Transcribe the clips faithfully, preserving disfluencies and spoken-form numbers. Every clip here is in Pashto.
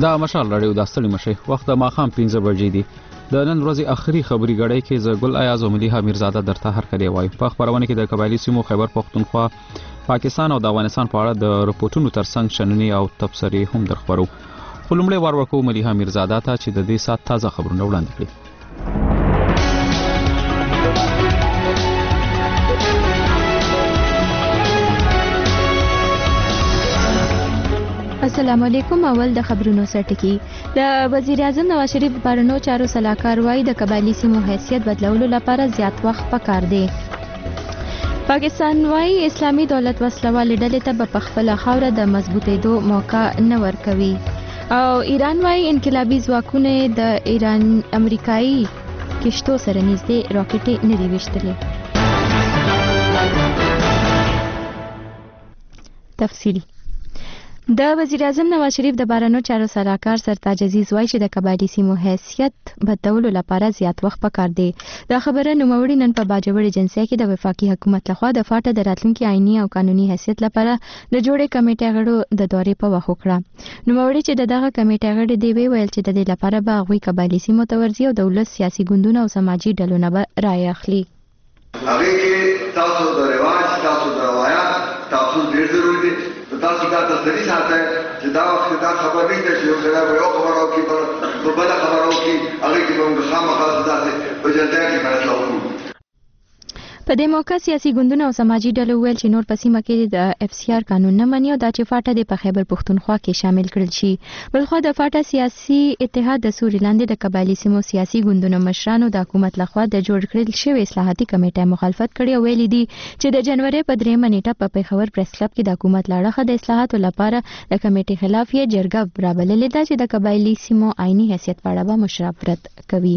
دا مشال راډیو د ستړي مشي وخت د ماخام پنځه بجې دي. د نن ورځې اخري خبري غړې کې ز ګل ایاز او مليحه میرزاده درته هر کله وایي. په خبرونه کې د قبایلی سیمو خیبر پختونخوا، پاکستان او د افغانستان په اړه د رپورټونو ترڅنګ شننې او تبصرې هم درخبرو. خو لومړی وار ورکو مليحه میرزاده ته چې د دې سات تازه خبرونه وړاندې کړي. السلام علیکم. اول د خبرونو سرټکی. د وزیر اعظم نواز شریف بهرنیو چارو سلاکار وايي د قبایلی سیمو حیثیت بدلولو لپاره زیات وخت پکار دی. پاکستان وايي اسلامي دولت وسلوال ډلې ته په خپل خاوره د مضبوطېدو موقع نه ورکوي. او ایران وايي انقلابي ځواکونه د ایران امریکایي کشتو سره نږدې راکټې نه دی وشتلې. تفصیلی. د وزیر اعظم نواز شریف د بهرنیو چارو سلاکار سرتاج عزیز وايي چې د قبایلی سیمو حیثیت بدلولو لپاره زیات وخت پکار دی. دا خبره نوموړي نن په باجوړ ایجنسی کې د وفاقي حکومت لخوا د فاټه د راتلونکي آئینی او قانوني حیثیت لپاره د جوړې کمیټې غړو د دورې په وخت وکړه. نوموړي چې دغه کمیټې غړي دی ویل چې د دې لپاره به هغوی قبایلی سیمو ته ورځي او د ولس سیاسي ګوندونو او سماجي ډلو نه به رایه اخلي. هغه کې تاسو د رواج، تاسو د روایت، تاسو ډېر ضروري دي. تاسو دا تصدیق ساتئ چې دا وخت دا خبر نشته چې یو سره به یو خبر او کې په بل خبر او کې هغه کې موږ خامخا داسې په جلده کې فیصله وکړو. په دې موقع سیاسي ګوندونو او سماجي ډلو ویل چې نور په سیمه کې د اف سی آر قانون نه مني او دا چې فاټه د په خیبر پختونخوا کې شامل کړل شي. بلخو د فاټه سیاسي اتحاد د سوري لاندې د قبایلی سیمو سیاسي ګوندونو مشرانو د حکومت لخوا د جوړ کړل شوی اصلاحاتي کمیټې مخالفت کړي او ویلي دي چې د جنوري په درېمه نیټه په پیښور پریس کلب کې د حکومت لاړه د اصلاحاتو لپاره د کمیټې خلاف یې جرګه رابللې ده چې د قبایلی سیمو آئینی حیثیت په اړه به مشاورت کوي.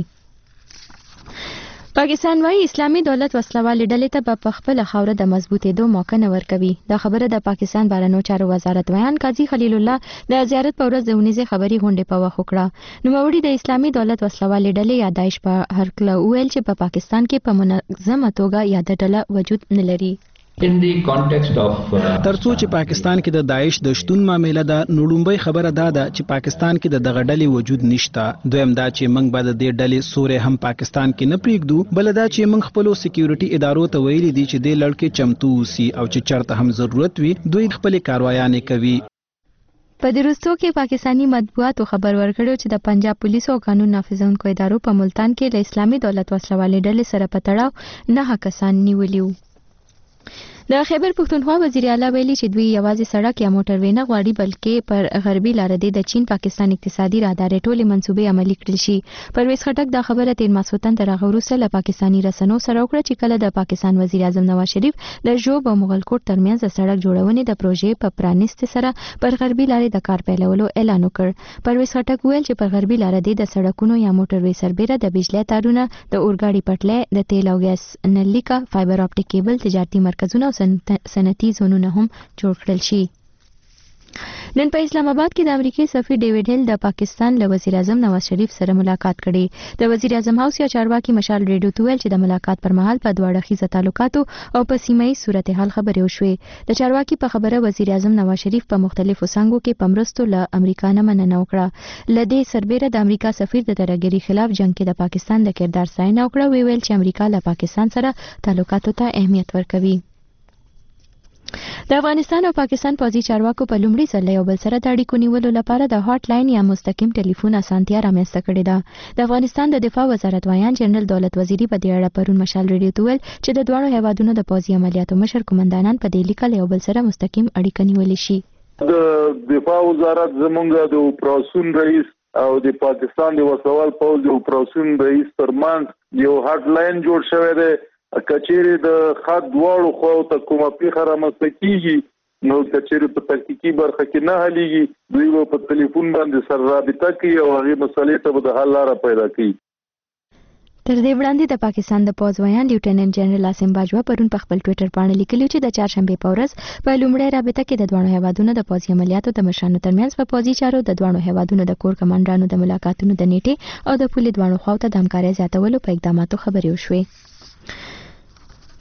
پاکستان وايي اسلامي دولت وسلوال ډلې ته په خپل خاوره د مضبوطېدو موقع نه ورکوي. دا خبره د پاکستان بهرنیو چارو وزارت بیان قاضي خلیل الله د زیارت په ورځ د ونیزې خبري غونډې په وخت وکړه. نوموړي د اسلامي دولت وسلوال ډلې یادایش په هرکله ویل چې په پاکستان کې په منظمه توګه یاده ډله وجود نه لري. In the context of ترڅو چې پاکستان کې د داعش د شتون معاملې ده نو لومبۍ خبره دا ده چې پاکستان کې د دغه ډلې وجود نشته. دویم دا چې موږ به د دې ډلې سورې هم پاکستان کې نه پریږدو. بل دا چې موږ خپل سکیورټي ادارو ته ویلي دي چې د لړکې چمتو وسی او چې چرته هم ضرورت وي دوی خپل کاروایانې کوي. په درستو کې پاکستانی مطبوعاتو خبر ورکړو چې د پنجاب پولیسو او قانون نافذونکو ادارو په ملتان کې له اسلامي دولت وسلوالې ډلې سره په تړاو نه کسان نیولي وو. د خیبر پختونخوا وزیر اعلی ویلي چې دوی یوازې سړک یا موټر وې نه غواړي بلکې پر غربي لاره د چین پاکستان اقتصادي راهدارې ټولې منصوبې عملي کړل شي. پرویز خټک دا خبره تیر ماسخوتن تر هغه وروسته له پاکستاني رسنیو سره وکړه چې کله د پاکستان وزیر اعظم نواز شریف د ژوب او مغلکوټ ترمنځ د سړک جوړونې د پروژې په پرانیست سره پر غربي لارې د کار پیلولو اعلان وکړ. پرویز خټک ویل چې پر غربي لارې د سړکونو یا موټر وې سربېره د بجلی تارونه، د اورګاډي پټلۍ، د تیل او ګیس نلیکا، فایبر اپټیک کیبل، تجارتي مرکزونه او صنعتي زونونه هم جوړ کړل شي. نن په اسلام آباد کې د امریکای سفیر ډیوډ هیل د پاکستان له وزیر اعظم نواز شریف سره ملاقات کړي. د وزیر اعظم هاوس یا چارواکي مشال ریډیو ته ویل چې د ملاقات پر مهال په دوه اړخیزه تعلقاتو او په سیمه ییز صورتحال خبرې وشوې. د چارواکي په خبره وزیر اعظم نواز شریف په مختلفو څانګو کې په مرستو له امریکا نه مننه وکړه. له دې سربېره د امریکا سفیر د ترهګرۍ خلاف جنگ کې د پاکستان د کردار ستاینه وکړه. وی ویل چې امریکا له پاکستان سره تعلقاتو ته اهمیت ورکوي. د افغانستان او پاکستان پوځي چارواکو په لومړي ځل یو بل سره د اړیکو نیولو لپاره د هاټ لاین یا مستقیم ټلیفون اسانتیا رامنځته کړې ده. د افغانستان د دفاع وزارت ویان جنرال دولت وزیری په دې اړه پرون مشال ریډیو ته ویل چې د دواړو هیوادونو د پوځي عملیاتو مشر قومندانان په دې لیکل یو بل سره مستقیم اړیکه نیولې شي. د دفاع وزارت زمونږ د اپراسیون رئیس او د پاکستان د وسوال پوځ د اپراسیون رئیس ترمنځ یو هاټ لاین جوړ شوی دی. کچېری د خط دواړو خو ته کومه پیښه رامنځته کیږي نو کچېری په تحقیقي برخه کې نه حلیږي دوی په ټلیفون باندې سره رابطه کوي او هغه مسلې ته به د حل لاره پیدا کوي. تر دې وړاندې د پاکستان د پوځ ویان لیوټیننټ جنرال عاصم باجوا پرون په خپل ټوئیټر باندې لیکلي چې د چهارشنبه په ورځ په لومړۍ رابطه کې د دوه هیوادونو د پوځي عملیاتو د مشرانو ترمنځ په پوځي چارو د دوه هیوادونو د کور کمانډرانو د ملاقاتونو د نیټې او د پولې دوه خواو ته د همکارۍ زیاتولو په اقداماتو خبرې وشوې.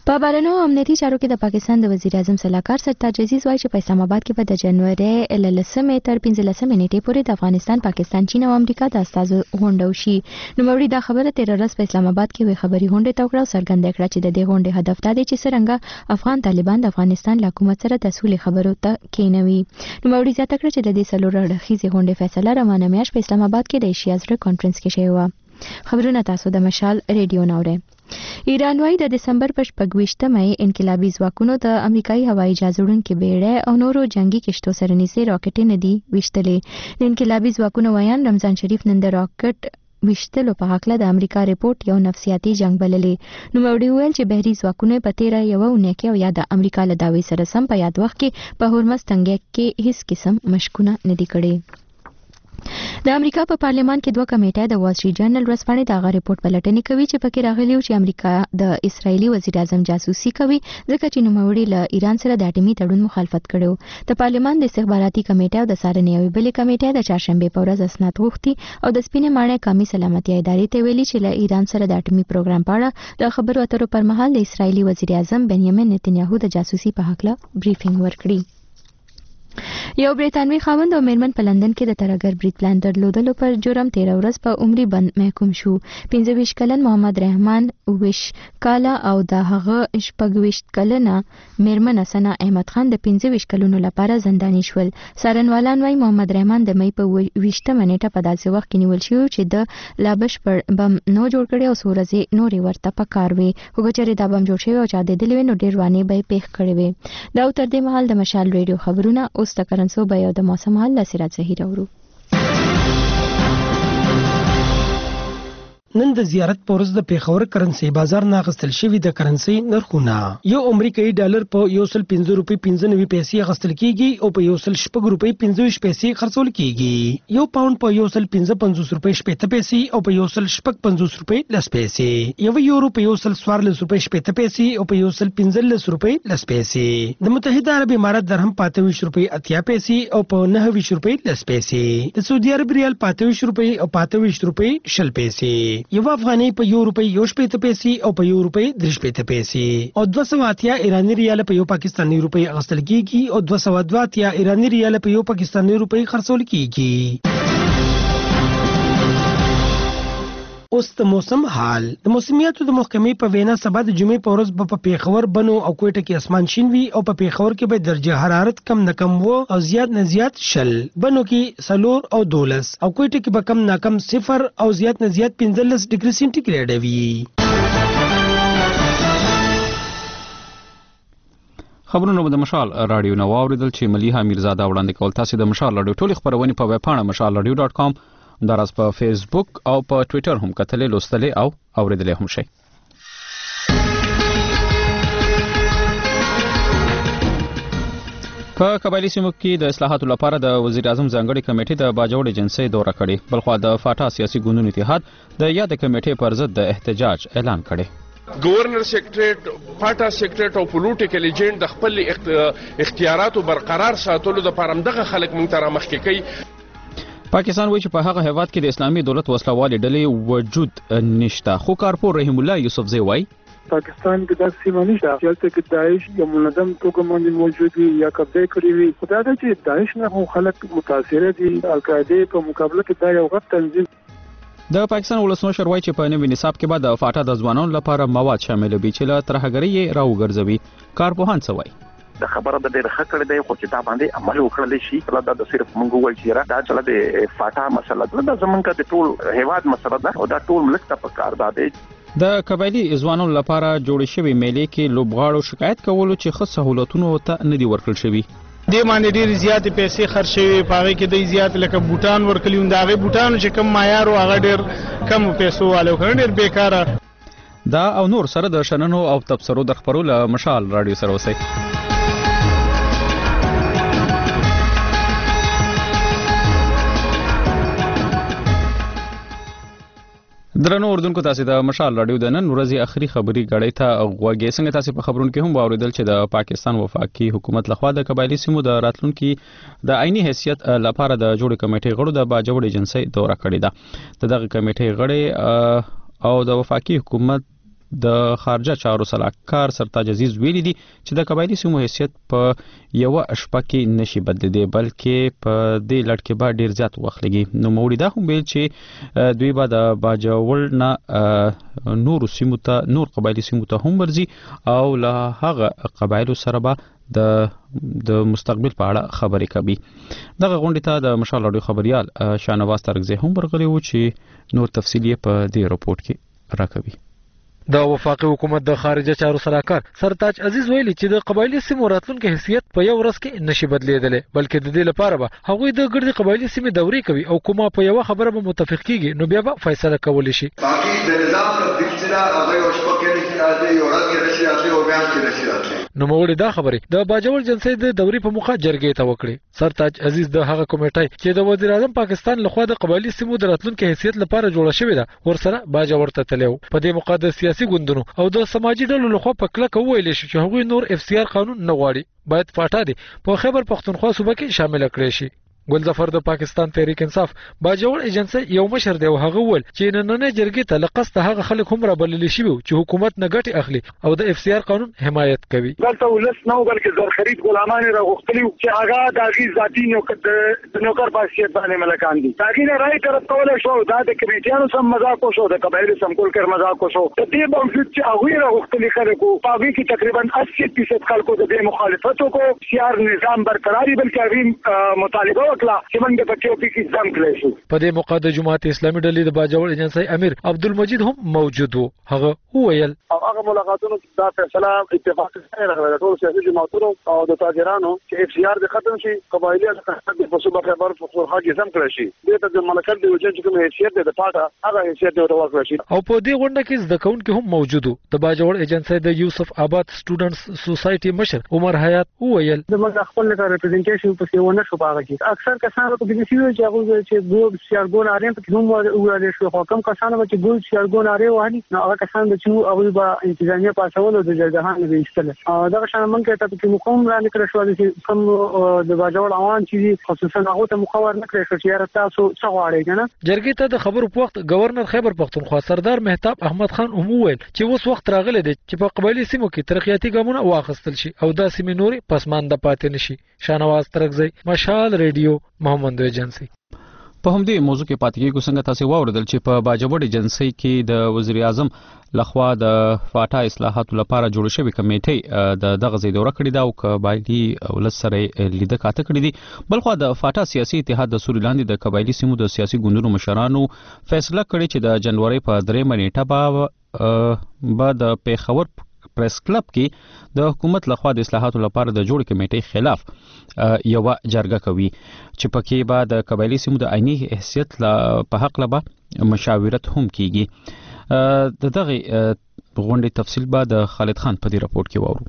په بهرنیو امنیتي چارو کې د پاکستان د وزیر اعظم سلاکار سرتاج عزیز وایي چې په اسلام آباد کې به د جنوري له لسمې تر پنځلسمې نیټې پورې د افغانستان، پاکستان، چین او امریکا د استازو غونډه وشي. نوموړي دا خبره تیر ورځ په اسلام آباد کې وی خبري غونډه ته وکړه او څرګنده کړه چې د دې غونډې هدف دا دی چې څنګه افغان طالبان د افغانستان له حکومت سره د سولې خبرو ته کېنوي. نوموړي زیاته کړه چې د دې څلور اړخیزې غونډې فیصله روانه میاشت په اسلام آباد کې د ایشیا زړه کانفرنس کې شوې وه. خبرونه تاسو د مشال ریډیو نورئ. ایران وايي د دسمبر په شپږویشتمه انقلابي ځواکونو د امریکایي هوایي جهاز وړونکي بیړۍ او نورو جنگي کشتو سره نږدې راکټې نه دي ویشتلې. د انقلابي ځواکونو ویان رمضان شریف نن د راکټ ویشتلو په هکله د امریکا ریپورت یو نفسیاتي جنگ بللې. نوموړي وویل چې بهري ځواکونو په تیره یوه اونۍ کې او یا د امریکا له دعوې سره سم په یاد وخت کې په هورمز تنګی کې هیڅ قسم مشکونه نه دي کړي. د امریکا په پارلمان کې دوه کمیټې د وال سټریټ جرنل ورځپاڼې د هغه ریپورت پلټنې کوي چې پکې راغلی و چې امریکا د اسرایلی وزیر اعظم جاسوسي کوي ځکه چې نوموړي له ایران سره د اټومي تړون مخالفت کړو. د پارلمان د استخباراتي کمیټې او د څارنې یوې بلې کمیټې د چهارشنبې په ورځ اسناد غوښتي او د سپینې ماڼۍ قومي سلامتي ادارې ته ویلي چې له ایران سره د اټومي پروګرام په اړه د خبرو اترو پر مهال د اسرایلی وزیر اعظم بنیامین نتنیاهو د جاسوسي په هکله بریفینګ ورکړي. یو بریتانوي خاوند او میرمن په لندن کې د ترهګر برید پلان درلودلو پر جرم تیر ورځ په عمري بند محکوم شو. پنځه ویشت کلن محمد رحمان ویش کاله او د هغه شپږ ویشت کلنه میرمن حسنه احمد خان د پنځه ویشت کلونو لپاره زنداني شول. څارنوالان وايي محمد رحمان د مې په ویشتمه نیټه په داسې وخت کې نیول شو چې د لا بشپړ بم نو جوړ کړی او څو ورځې نورې ورته پکار وي. خو که چېرې دا بم جوړ شوی او چاودېدلی وي نو ډېر وانې به یې پېښ کړی وي. دا تر دې مهال د مشال ریډیو خبرونه اوس د کرنسو به یو د موسم حال له سراج زهیر اورو. نن د زیارت په ورځ د پیښور کرنسي بازار نه اخیستل شوی د کرنسي نرخونه یو امریکایي ډالر په یو سل پنځه روپۍ پنځه نوي پیسې اخیستل کیږي او په یو سل شپږ روپۍ پنځه ویشت پیسې خرڅول کیږي. یو پاوند په یو سل پنځه پنځوس روپۍ شپېته پیسې او په یو سل شپږ پنځوس روپۍ لس پیسې. یو یورو په یو سل څوارلس روپۍ شپېته پیسې او په یو سل پنځلس روپۍ لس پیسې. د متحده عرب امارات درهم په اته ویشت روپۍ اتیا پیسې او په نهه ویشت روپۍ لس پیسې. د سعودي عرب ریال په اته ویشت روپۍ او په اته ویشت روپۍ شل پیسې. یو افغاني په یو روپۍ یو شپېته پیسې او په یو روپۍ درې شپېته پیسې او دوه سوه اتیا ایراني ریال په یو پاکستاني روپۍ اخیستل کیږي او دوه سوه دوه اتیا ایراني ریال په یو پاکستاني روپۍ خرڅول کیږي. اوس د موسم حال. د موسمیاتو د محکمې په وینا سبا د جمعې په ورځ په پیښور، بنو او کوټه کې اسمان شین وي او په پیښور کې به درجه حرارت کم نه کم وو او زیات نه زیات شل، بنو کې سلور او دولس او کوټه کې به کم نه کم صفر او زیات نه زیات پنځلس ډیګري سینټیګریډ وي. خبرونه د مشال رادیو نو اوریدل چې مليحه میرزاده وړاندې کول. تاسو د مشال رادیو ټولې خبرونه په ویب پاڼه مشال رادیو ډاټ کام دراز په فیسبوک او په ټوئیټر هم کتلې، لوستلې او اوریدلې هم شئ. په قبایلی سیمو کې د اصلاحاتو لپاره د وزیر اعظم ځانګړي کمیټې د باجوړ ایجنسی دوره کړې. بلخوا د فاټا سیاسي ګوندونو اتحاد د یاد کمیټې پر ضد د احتجاج اعلان کړي. گورنر سیکریټریټ، پاټا سیکریټریټ او پولیټیکل ایجنټ د خپل اختیاراتو برقرار ساتلو لپاره دغه خلک مونږ ته رامخکې کوي. پاکستان وایي چې په هغه هیواد کې د اسلامي دولت وسلوالې ډلې وجود نشته، خو کارپور رحیم الله یوسفزی وایي پاکستان کې د سیمه نشته چې کې داعش یو منظم توګه باندې موجود وي یا قبضه کړی وي. خو دا ده چې داعش نه هم خلک متاثر دي. القاعده په مقابله کې دا یو غټ تنظیم. د پاکستان ولسمشر وایي چې په نوي نصاب کې به د فاټا د ځوانانو لپاره مواد شامل وي چې له ترهګرۍ یې راوګرځوي. کارپوهان څه وایي؟ د خبره د ډېر ښه کړی دی خو چې دا باندې عمل وکړل شي دا د صرف موږ وایي چې دا چله د فاټا مسله ده، دا زمونږ د ټول هیواد مسله ده او دا ټول ملک ته پکار ده. د قبایلی ځوانانو لپاره جوړ شوی میلې کې لوبغاړو شکایت کولو چې ښه سہولتونه ته نه دي ورکړل شوي. دې باندې ډېر زیات پیسې خرج شوي، په هغه کې د زیات لکه بوټان ورکړي وو، دا هغه بوټانو چې کم معیار او هغه ډېر کم پیسو والو کړ، ډېر بیکاره. دا او نور سره د شننو او تبصرو د خبرو له مشال رادیو سره اوسئ. درنو اردوونکو، تاسو د مشال رادیو د نن ورځې اخري خبري غړې ته غوږی څنګه تاسو په خبرونو کې هم واوریدل چې د پاکستان وفاقي حکومت لخوا د قبایلی سیمو د راتلونکو د عیني حیثیت لپاره د جوړ کمیټې غړو د باجوړ ایجنسی دوره کړې ده. دغه کمیټې غړي او د وفاقي حکومت د خارجه چارو سلاکار سرتاج عزیز ویلي دي چې د قبایلی سیمو حیثیت په یو شپه کې نشي بدلیدي بلکې په دې لړ کې به ډیر زیات وخت لګي. نو موړي دا هم ویل چې دوی به د باجوړ نه نور سیمو ته نور قبایلی سیمو ته هم ورځي او له هغه قبایلو سره به د د مستقبل په اړه خبرې کوي. دغه غونډې ته د مشال اډیو خبريال شاهنواز ترغزی هم ورغلی و چې نور تفصیل یې په دې رپورت کې راکوي. د وفاقي حکومت د خارجه چارو سلاکار سرتاج عزیز ویلي چې د قبایلی سیمو راتلونکو حیثیت په یو ورځ کې نشي بدلیدلی بلکې د دې لپاره به هغوی د ګردي قبایلی سیمې دورې کوي او کومه په یو خبره به متفق کیږي نو بیا به فیصله کولی شي. باقي د نظام تطبیق سره هغه یو شپه کې نشي راځي یو ورځ کې نشي راځي او بیا کې نشي راځي. نو موږ دا خبرې د باجوړ جنسي د دورې په موخه جرګې ته وکړي. سرتاج عزیز د هغه کمیټې چې د وزیر اعظم پاکستان لخوا د قبایلی سیمو د راتلونکو حیثیت لپاره جوړه شوې ده ورسره باجوړ ته تلو. په دې مقدس سیاسي ګوندونو او د سماجی ډلو لخوا په کلکه ویل شي چې هغوی نور اف سی آر قانون نه غواړي باید فاټا دي په خیبر پختونخوا صوبه کې شامل کړي شي. ګل ظفر د پاکستان تحریک انصاف باجوړ ایجنسی یو مشر دی او هغه ول چې نننې جرګې ته لقصد هغه خلک هم را بللی شي چې حکومت نه ګټي اخلي او د اف سی آر قانون حمایت کوي. دلته ولس نو بلکې زر خرید غلامان را غوښتلی چې هغه د غي ذاتی نو د نوکر پاسیت باندې ملکان دي. تاګي نه راي طرف کول شو دا د کمیټیانو سم مذاق شو د قبایل سم کول کړ مذاق شو. د دې باوجود چې هغه را غوښتلی خلکو پاوی کې تقریبا اسی فیصد خلکو د دې مخالفت وکړو. سی آر نظام برقراری بلکې هغه مطالبه وکړه چې موږ په دې موقع د جماعت اسلامي ډلې د باجوړ ایجنسی امیر عبدالمجید هم موجود وو. هغه وویل هغه ملاقاتونو دا فیصله اتفاق سره راغله ټول سیاسي جماعتونو او د تاجرانو چې اف سی آر د ختم شي قبایلی حقوق د صوبه خیبر پختونخوا کې سم کړی شي. دې ته د ملکیت د وجه چې کوم حیثیت د پاټه هغه حیثیت د ورکړل شي. او په دې غونډه کې زده کوونکي هم موجود وو. د باجوړ ایجنسی د یوسف آباد سټوډنټس سوسایټي مشر عمر حیات وویل د خپل ریپرزنټیشن په څیر ونه شو پاره کې اکثر کسان په دې چې چې هغه چې ګول سیارګون اړین په کوم وړاندې شو حکم کسان چې ګول سیارګون اړین وهني نو هغه کسان چې هغه به انتظامیه پاسول د جرګهان به ایستل. دا شان مونږ ته په کوم را نکړ شو چې کوم د باجوړ عوام چې خصوصا هغه ته مخاور نکړ شو چې تاسو څه غواړئ کنه. جرګې ته د خبرو په وخت گورنر خیبر پختونخوا سردار مهتاب احمد خان هم وویل چې اوس وخت راغلی دی چې په قبایلی سیمو کې ترقیاتي ګامونه واخیستل شي او دا سیمې نورې پسمانده پاتې نشي. شاهنواز ترغزی مشال ریډیو محمد ایجنسی. په همدې موضوع کې پاتې کېږو. څنګه تاسو واوریدل چې په باجوړ ایجنسی کې د وزیر اعظم لخوا د فاټا اصلاحاتو لپاره جوړ شوی کمیټې د دغه ځای دوره کړې ده او قبایلی ولس سره لیده کاته کړې دي. بلخو د فاټا سیاسي اتحاد د سوري لاندې د قبایلی سیمو د سیاسي ګوندونو مشرانو فیصله کړې چې د جنوري په درې نیټه به به د پیښور پریس کلب کې د حکومت لخوا د اصلاحاتو لپاره د جوړ کمیټې خلاف یو جرګه کوي چې پکې به د قبایلی سیمو د عیني حیثیت په حق لبا مشاورت هم کیږي. د دغه غونډې تفصیل به د خالد خان په دې رپورت کې واورو.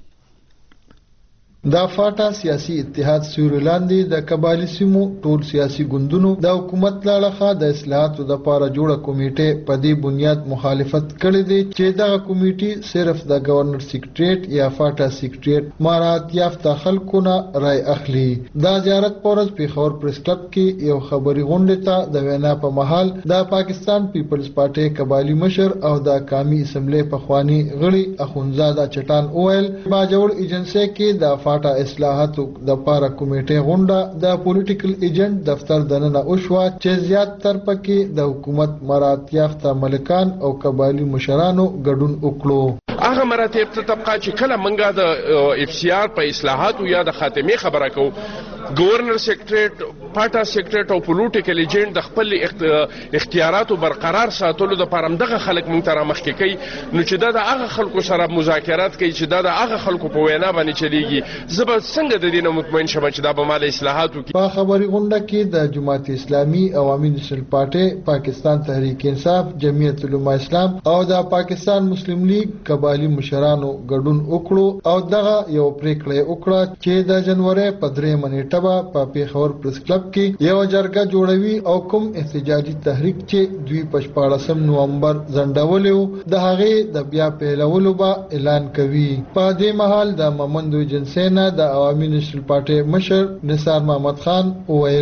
دا فاټا سیاسي اتحاد سورلاندې د قبایلی سیمو ټول سیاسي ګوندونو د حکومت لاړه د اصلاحاتو د لپاره جوړه کمیټه په دې بنیاد مخالفت کړې دي چې دا کمیټه صرف د گورنر سیکریټریټ یا فاټا سیکریټریټ مارات یافته خلکو نه رائے اخلي. دا زیارت پورز پیښور پریس کلب کې یو خبري غونډه ته د وینا په محل د پاکستان پیپلز پارټي قبایلی مشر او د قومي اسمبلی په خواني غړي اخونزاده چټان اویل باجوړ ایجنسی کې د فاټا اصلاحاتو د پاره کمیټه غونډه د پولیټیکل ایجنټ دفتر دننه اوشوا چې زیات تر پکې د حکومت مرات یافته ملکان او قبایلی مشرانو ګډون وکړو. هغه مراتب ته طبقه چې کله منګه د اف سی آر په اصلاحاتو یا د خاتمه خبره کو گورنر سیکریټریټ پاټا سیکریټریټ او پولیټیکل ایجنټ د خپل اختیاراتو برقرار ساتلو د پاره دغه خلک مونږ ته مخکې کوي نو چې دا د هغه خلکو سره مذاکرات کوي چې دا د هغه خلکو په وینا باندې چلیږي. زبر څنګه د دې نه مطمئن شوم چې دا به مال اصلاحاتو کې. په خبري غونډه کې د جماعت اسلامي عوامي نېشنل پارټي پاکستان تحریک انصاف جمعیت العلماء اسلام او د پاکستان مسلم لیگ قبایلی مشرانو ګډون وکړو او دغه یو پریکړه وکړه چې د جنوري په درې نیټه په پیښور پریس کلب کې یو جرګه جوړوي او کوم احتجاجي تحریک چې دوی په شپاړسم نومبر ځنډولو د هغه د بیا پیلولو به اعلان کوي. په دې مهال د ممندو ایجنسی نه د عوامي نېشنل پارټي مشر نثار محمد خان وویل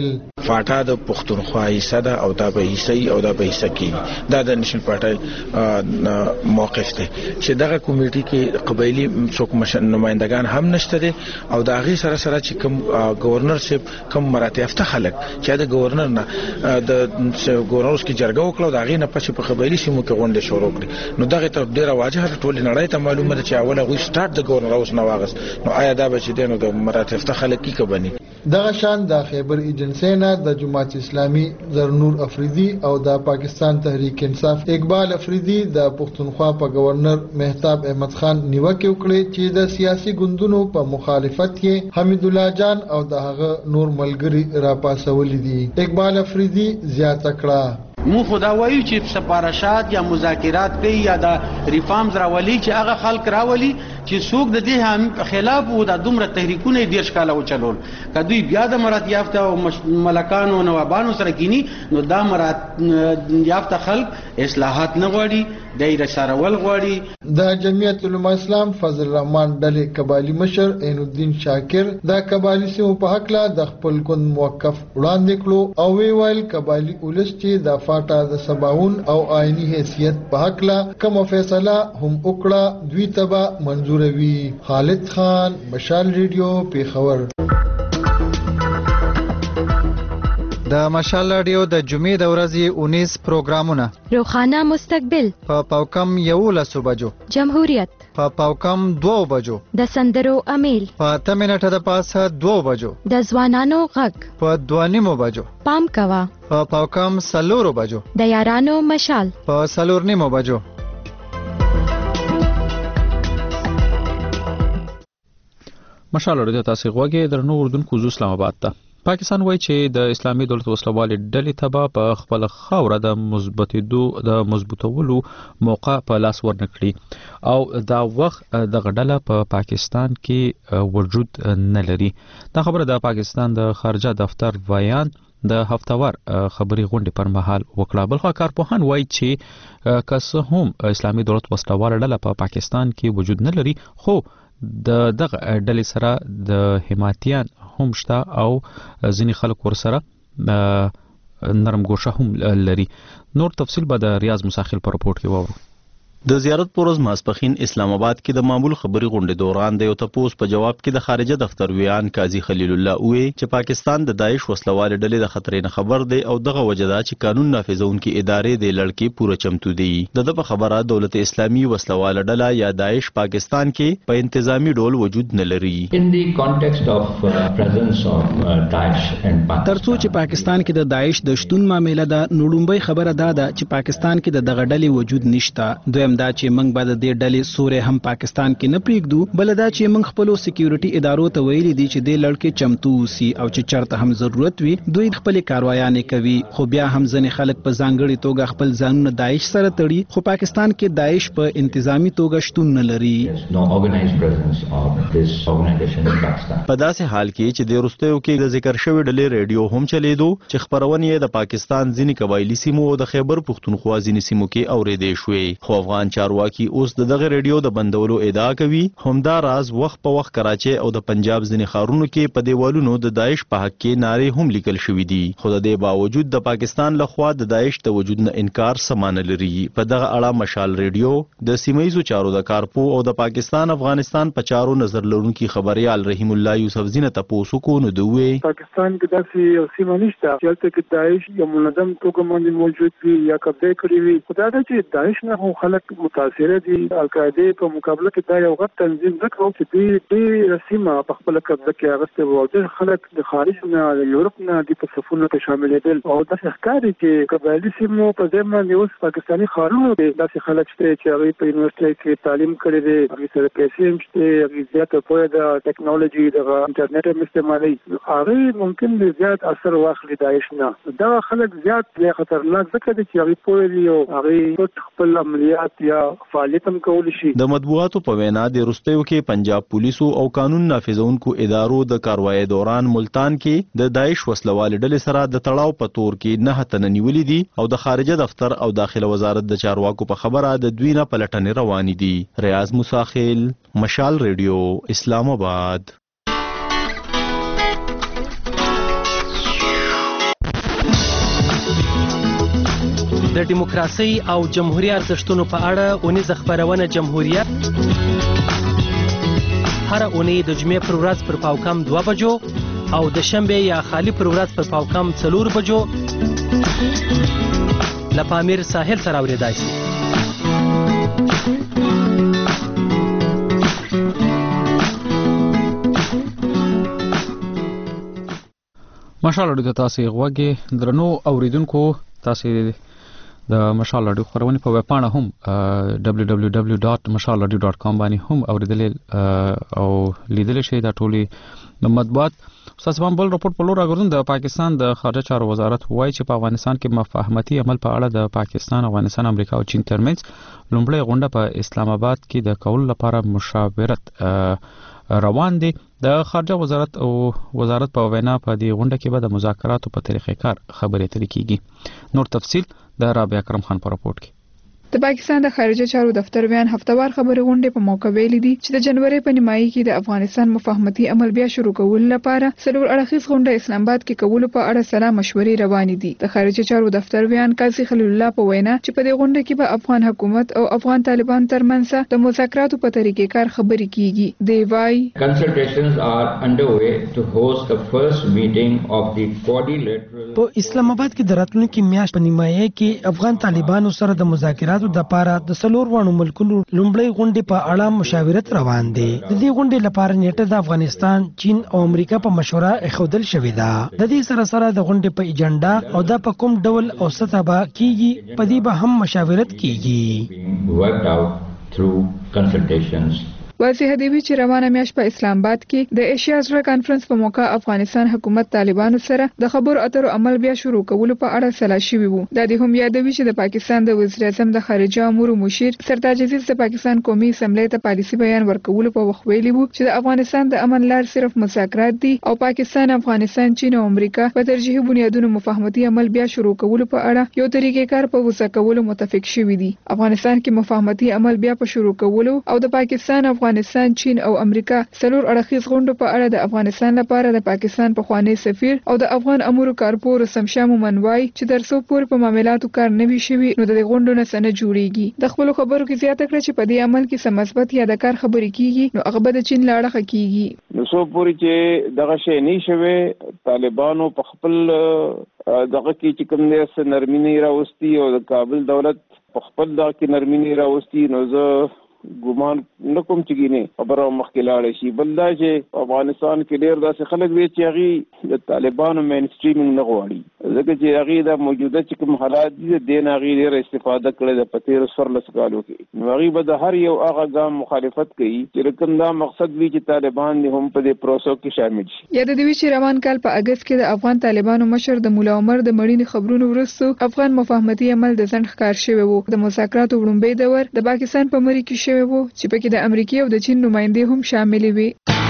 فاټا د پښتونخوا حصہ ده او دا به حصہ او دا به حصہ کې دا د نېشنل پارټي موقف دی چې دغه کمیټې کې قبایلی څوک نمائندگان هم نشته دي او دا غي سره سره چې کوم گورنر شپ کوم مراتب ته خلک چې د گورنر نه د گورنر کې جرګه وکړو دا غي نه پښې په قبایلی سیمو کې غونډه شروع کړې نو دغه ته ډیره واجهه ټول نړۍ ته معلومه ده چې اوله غوي سٹارټ د گورنر اوس نه واغس نو آیا دا به چې دینو د مراتب ته خلک کې کبني دغه شان د خیبر ایجنسی نه د جماعت اسلامي زرنور افریدي او د پاکستان تحریک انصاف اقبال افریدي د پښتونخوا په گورنر مهتاب احمد خان نیوکه وکړه چې د سیاسي ګوندونو په مخالفت کې حمید الله جان او دغه نور ملګری را پاسولې دي اقبال افریدي زیاته کړه مو خدا وایو چې سپارښات یا مذاکرات کوي یا د ریفارمز راولي چې هغه خلک راولي چې څوک د دې هم خلاف وو د دومره تحریکونه ډیر ښکاله وچلول کدوې بیا د مراد یافته او ملکانو او نوابانو سره کینی نو دا مراد یافته خلک اصلاحات نه غواړي دایره سرول غواړي د جمعیت علماء اسلام فضل الرحمن ډلې قبایلی مشر عین الدین شاکر د قبایلی سیمو په حق لا د خپل ګوند موقف وړاندې کړو او وی ویل قبایلی ولس چې د فاټا د سباون او آئینی حیثیت په حق لا کوم فیصله هم وکړه دوی تبا منظوروي خالد خان مشال ریډیو پیښور د مشال رادیو د جمعې د ورځې انیس پروګرامونه روخانه مستقبل په پاوکم یولس بجو جمهوریت په پاوکم دو بجو د سندرو امیل په اته منټه د پاسه دو بجو د ځوانانو غږ په دوه نیمو بجو پام کوا په پاوکم سلورو بجو د یارانو مشال په سلور نیمو بجو مشال رادیو تاسو غوږی درنو اردوونکو زو اسلام آباد ته پاکستان وایي چې د اسلامي دولت وسلوالې ډلې تبا په خپل خاوره د مثبتېدو د مضبوطولو موقع په لاس ورنکړي او دا وخت د غډله په پا پاکستان کې وجود نه لري دا خبره د پاکستان د خارجه دفتر ویان د هفتوار خبري غونډې پر مهال وکړه بلخوا کارپوهان وایي چې که هم اسلامي دولت وسلوالې ډله په پا پاکستان کې وجود نه لري خو د دغه ډلې سره د حمایتيان هم شته او ځینې خلک ورسره نرم ګوشه هم لري نور تفصیل به د ریاض مساخل په رپورت کې وورو د زیارت پروز ماسپخین اسلام آباد کې د معمول خبري غونډې دوران د یو تپوس په جواب کې د خارجه دفتر ویان قاضي خلیل الله وی چې پاکستان د داعش وسلوال ډلې د خطرې نه خبر دی او دغه وجدا چې قانون نافذونکو ادارې د لړکی پوره چمتو دي د په خبره دولت اسلامي وسلوال ډله یا داعش پاکستان کې په انتظامی ډول وجود نه لري in the context of uh, presence of uh, Daesh and Pakistan ترڅو چې پاکستان کې د داعش د شتون معاملې ده نړومبۍ خبره ده چې پاکستان کې د دغه ډلې وجود نشته دویم دا چې موږ به د دې ډلې سورې هم پاکستان کې نه پریږدو بل دا چې موږ خپل سکیورټي ادارو ته ویلي دي چې د لړکې چمتو وسی او چې چرته هم ضرورت وي دوی خپل کاروایانې کوي خو بیا هم ځنې خلک په ځانګړي توګه خپل ځانونه داعش سره تړي خو پاکستان کې داعش په انتظامی توګه شتون نه لري په داسې حال کې چې د روستیو کې د ذکر شوی ډلې ریډیو هم چلیدو چې خبرونه یې د پاکستان ځینې قبایلی سیمو او د خیبر پښتونخوا ځینې سیمو کې اورېدې شوې خو افغان چارواکي اوس دغه ریډیو د بندولو ادعا کوي همدا راز وخت په وخت کراچي او د پنجاب ځینې ښارونو کې په دیوالونو د داعش په حق کې نارې هم لیکل شوې دي خو د دې باوجود د پاکستان لخوا د داعش د وجود نه انکار سمانه لري په دغه اړه مشال ریډیو د سیمایي چارو د کارپو او د پاکستان افغانستان په چارو نظر لرونکي خبريال رحیم الله یوسف زینه تاسو کو نو دوی پاکستان کې داسې یو سیمه نشته چې د داعش یو منظم توګه باندې موجود وي یا قبضه کړی وي خدای دې چې داعش نه هو خلک متاثر دي القاعده په مقابله کې دا یو غټ تنظیم ذکر چې دې دې رسمه په خپل قبضه کې اغسته وو د خلک د خارج نه د یورپ نه د صفونه کې شامل دي او د ښکاری چې قبایلی سیمو په ځمه نیوس پاکستانی خارونو د خلک چې هغه په یونیورسيټي کې تعلیم کړی دي هغه سره پیسې هم شته هغه زیاته په د ټیکنالوژي د انټرنیټ هم استعمالي هغه ممکن زیات اثر واخلي داعش نه دا خلک زیات خطرناک ځکه چې هغه په یو هغه خپل عملیات یا فعالیت هم کول شي د مطبوعاتو په وینا د روستیو کې پنجاب پولیسو او قانون نافذونکو ادارو د کاروایی دوران ملتان کې د داعش وسلوال ډلې سره د تړاو په تور کې نه تن نیولې دي او د خارجه دفتر او داخله وزارت د چارواکو په خبره د دوی نه پلټنې روانې دي ریاض مساخل مشال ریډیو اسلام آباد د دیموکراسي او جمهوریت ارزښتونو په اړه اونیز خبرونه جمهوریت هر اونۍ د جمعې پر ورځ پر پاوکم دوه بجو او د شنبه یا خالی پر ورځ پر پاوکم څلور بجو لپامیر ساحل سره اوریدای شي. مشال اډیو ته تاسو غوږی درنو اوریدونکو تاسو د مشال اډیو خبرونه په ویب پاڼه هم دبليو دبليو دبليو ډاټ مشال اډیو ډاټ کام باندې هم اوریدل او لیدل شي دا ټولي مطبوعات. استاد بل رپورټ په لور راغورځون د پاکستان د خارجه چارو وزارت وایي چې په افغانستان کې مفاهمتي عمل په اړه د پاکستان، افغانستان، امریکا او چین ترمنځ لومړی غونډه په اسلام آباد کې د کول لپاره مشاورت روان دي. د خارجه وزارت او وزارت په وینا په دې غونډه کې به د مذاکراتو په طریقې کار خبرې اترې کیږي. نور تفصیل د رابعه اکرم خان په راپورټ کې. د پاکستان د خارجه چارو دفتر بیان هفتوار خبري غونډې په موقع ویلي دي چې د جنوري په نیمایي کې د افغانستان مفاهمتي عمل بیا شروع کول لپاره څلور اړخیز غونډه اسلام آباد کې کول په اړه سلا مشورې روانې دي. د خارجه چارو دفتر بیان قاضي خلیل الله په وینا چې په دې غونډه کې به افغان حکومت او افغان طالبان ترمنځ د مذاکراتو په طریقې کار خبرې کیږي. دی وايي consultations are underway to host the first meeting of the quadrilateral. په اسلام آباد کې د راتلونکي میاشت په نیمایي کې افغان طالبانو سره د مذاکراتو د لپاره د څلور وانو ملکونو لومړی غونډې په اړه مشاورت روان دي. د دې غونډې لپاره نیټه د افغانستان، چین او امریکا په مشوره اخودل شوې ده. د دې سره سره د غونډې په ایجنډا او د په کوم ډول او سطح به کیږي په دې به هم مشاورت کیږي. worked out through consultations. واضح دی چې روانه میاشت په اسلام آباد کې د ایشیا زړه کانفرنس په موقع افغانستان حکومت طالبانو سره د خبرو اترو عمل بیا شروع کولو په اړه سلا شوی وو. د دې هم یادوي چې د پاکستان د وزیر اعظم د خارجه امور مشیر سرتاج عزیز د پاکستان قومي اسمبلی ته پالیسي بیان ورکولو په وخت ویلي وو چې د افغانستان د امن لار صرف مذاکرات دي او پاکستان، افغانستان، چین او امریکا په ترجیحي بنیادونو مفاهمتي عمل بیا شروع کولو په اړه یو طریقې کار په وسه کولو متفق شوي دي. افغانستان کې مفاهمتي عمل بیا په شروع کولو او د پاکستان، افغانستان، چین او امریکا څلور اړخیز غونډو په اړه د افغانستان لپاره د پاکستان پخوانی سفیر او د افغان امور کارپور سمشا مومنوای چې درسو پور په معاملاتو کار نه وی شوی نو د غونډو نه سن جوړیږي. د خپل خبرو کې زیاته کړ چې په دې عمل کې سم مثبت یا د کار خبرې کیږي نو هغه به د چین لاړه کیږي. نو سو پوری چې دغه شی نه شوي طالبانو په خپل دغه کې چې کوم نه نرمینی راوستي او د کابل دولت په خپل دغه کې نرمینی راوستي نو زه ګومان نکوم چې ګینه خبره مخکلاړ شي. بل دا چې افغانستان کې ډیر داسې خلک وی چې هغه د طالبانو مین سټریمینګ نه غواړي ځکه چې هغه د موجوده چې کوم حالات دي د دین هغه ډیر استفاده کړي د پتیر سر لسګالو کې نو هغه به د هر یو هغه ګام مخالفت کوي چې کوم دا مقصد وی چې طالبان هم په دې پروسو کې شامل شي. یاد دی چې روان کال په اگست کې د افغان طالبانو مشر د مولا عمر د مړینې خبرونو وروسته افغان مفاهمتي عمل د ځنډ ښکار شوی وو. د مذاکراتو وړاندې دور د پاکستان په مری کې شوی وو چې پکې د امریکا او د چین نمائندې هم شامل وي.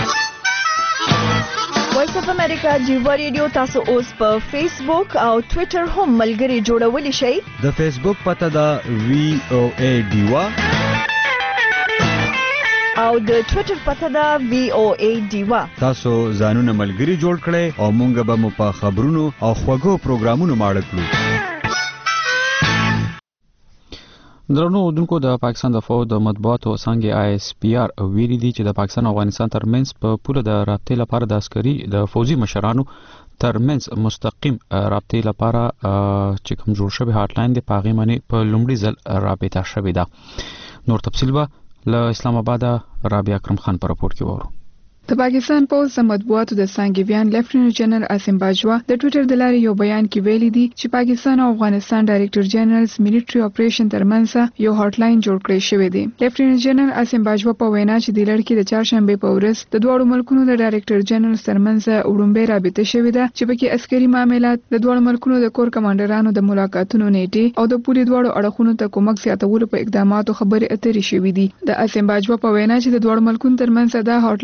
وایس اف امریکا جیوا ریډیو تاسو اوس په فیسبوک او ټوئیټر هم ملګري جوړولی شئ. د فیسبوک پته دا وی او ای ډیوا او د ټوئیټر پته دا وی او ای ډیوا. تاسو ځانونه ملګري جوړ کړئ او مونږ به مو په خبرونو او خوږو پروګرامونو ماړه کړو. درنو اردوونکو د پاکستان د فوج د مطبوعاتو څنګه آی اس پی آر ویلي دي چې د پاکستان او افغانستان ترمنځ په پوله د رابطې لپاره د عسکري د فوجي مشرانو ترمنځ مستقیم رابطې لپاره چې کوم جوړ شوی هاټ لاین دی پاغي باندې په لومړي ځل رابطه شوې ده. نور تفصیل به له اسلام آباد رابعه اکرم خان په راپور کې وورو. د پاکستان پوز د مطبوعاتو د سانګویان لیفټیننټ جنرال عاصم باجوا د ټوئیټر د لارې یو بیان کې ویلي دي چې پاکستان او افغانستان ډایریکټر جنرالز میلیټري اپریشن ترمنځ یو هاټ لاین جوړ کړی شوی دی. لیفټیننټ جنرال عاصم باجوا په وینا چې د لړ کې د چهارشنبه په ورځ د دوه ملکونو د ډایریکټر جنرال ترمنځ وړاندې رابطه شوې ده چې پکې عسکري معاملات، د دوه ملکونو د کور کمانډرانو د ملاقاتونو نیټه او د پولیس دوه اړخونو ته کومک زیاتولو په اقداماتو خبرې اترې شوې دي. د عاصم باجوا په وینا چې د دوه ملکونو ترمنځ دا هاټ لاین د جوړ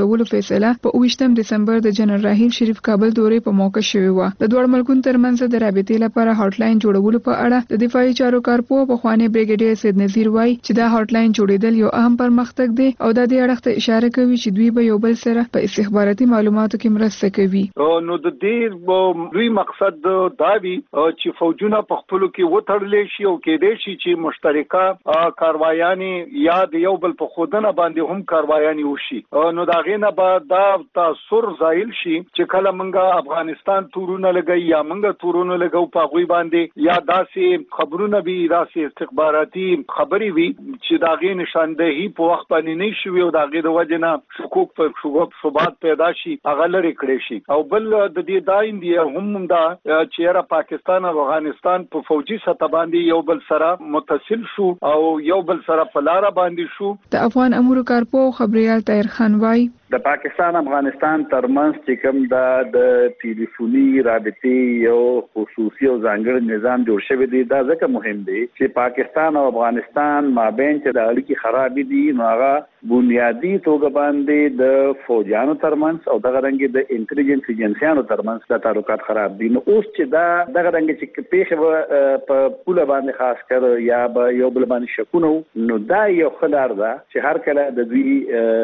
جوړولو فیصله په اوویشتم دسمبر د جنرال راحیل شریف کابل دورې په موقع شوې و. د دوه ملکونو ترمنځ د رابطې لپاره هاټ لاین جوړولو په اړه د دفاعي چارو کارپوه په خوانی بریګیډیر سید نذیر وایي چې دا هاټ لاین جوړیدل یو اهم پرمختګ دی او دا د اړخ ته اشاره کوي چې دوی به یو بل سره په استخباراتي معلوماتو کې مرسته کوي. نو د دې دوی مقصد دا وی چې فوجونه په خپل کې وټړل شي او کې دې شي چې مشترکه کاروایانې یا د یو بل په خودنه باندې هم کاروایانې وشي. نو دا غینه به دا تاثر زایل شي چې کله منګه افغانستان تورونه لګي یا منګه تورونه لګو په غوي باندې یا داسې خبرونه به داسې استخباراتي خبري وي چې دا غي نشاندهي په وخت باندې نه شي او دا غي د وجنه شکوک پر شوب شوبات پیدا شي هغه لري کړی شي. او بل د دې داین دی هم دا چې را پاکستان او افغانستان په فوجي سطح باندې یو بل سره متصل شو او یو بل سره په لار باندې شو. د افغان امور کارپوه خبريال طاهر خان وایي د پاکستان افغانستان ترمنځ چې کوم د ټلیفوني رابطې یو خصوصي او ځانګړی نظام جوړ شوی دی دا ځکه مهم دی چې پاکستان او افغانستان مابین چې د اړیکې خراب دي نو هغه بنیادی توګه باندې د فوجانو ترمنځ او دغه رنګ د انټيليجنس ایجنسيانو ترمنځ د تعلقات خراب دي. نو اوس چې دا دغه رنګ چې پیښه په پوله باندې خاص کر یا به یو بل باندې شکونه نو دا یو خلار ده چې هر کله د دوی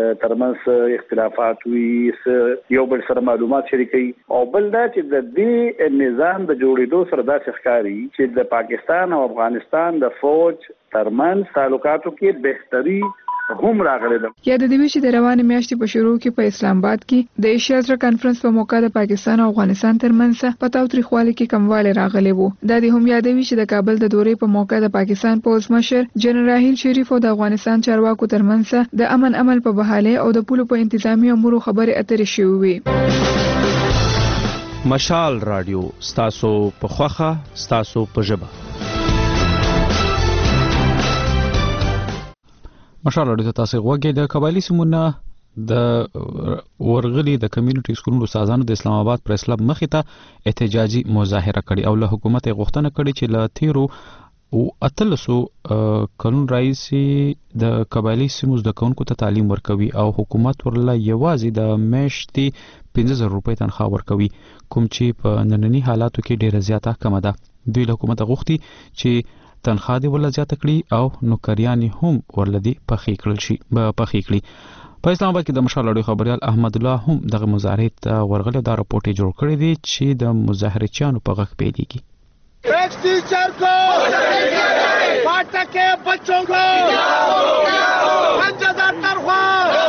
ترمنځ اختلافات وي یو بل سره معلومات شریکي او بل دا چې د دې نظام د جوړېدو سره دا ښکاري چې د پاکستان او افغانستان د فوج ترمنځ تعلقاتو کې بهتري هم راغلی ده. یا د دې چې د روانې میاشتې په شروع کې په اسلام آباد کې د ایشیا سره کانفرنس په موقع د پاکستان او افغانستان ترمنځ په تاوتریخوالي کې کموالی راغلی وو. دا د هم یادوي چې د کابل د دورې په موقع د پاکستان پوز مشر جنرال راحیل شریف او د افغانستان چارواکو ترمنځ د امن عمل په بحالي او د پولو په انتظامی امورو خبرې اترې شوې وي. مشال رادیو ستاسو په خوخه ستاسو په ژبه. مشال رادیو تاسو غوږی د قبایلی سیمونه د ورغلي د کمیونټي سکولونو استادانو د اسلام آباد پریس کلب مخې ته احتجاجي مظاهره کړې او له حکومت غوښتنه کړې چې له تیرو او اتلسو قانون رئیسي د قبایلی سیمو د کونکو ته تعلیم ورکوي او حکومت ورله یوازې د میاشتې پنځه زره روپۍ تنخواه ورکوي کوم چې په ننني حالاتو کې ډیره زیاته کمه ده. دوی له حکومت غوښتي چې تنخواه دی ورله زیاته کړي او نوکریانې هم ورله دی پخې کړل شي به پخې کړي. په اسلام آباد کې د مشال رادیو خبريال احمد الله هم دغه مظاهرې ته ورغلی دا راپورټ جوړ کړی دی چې د مظاهرچیانو په غږ پیلېږي. ایک ٹیچر کو پاٹک کے بچوں کو پنځه هزار تنخواه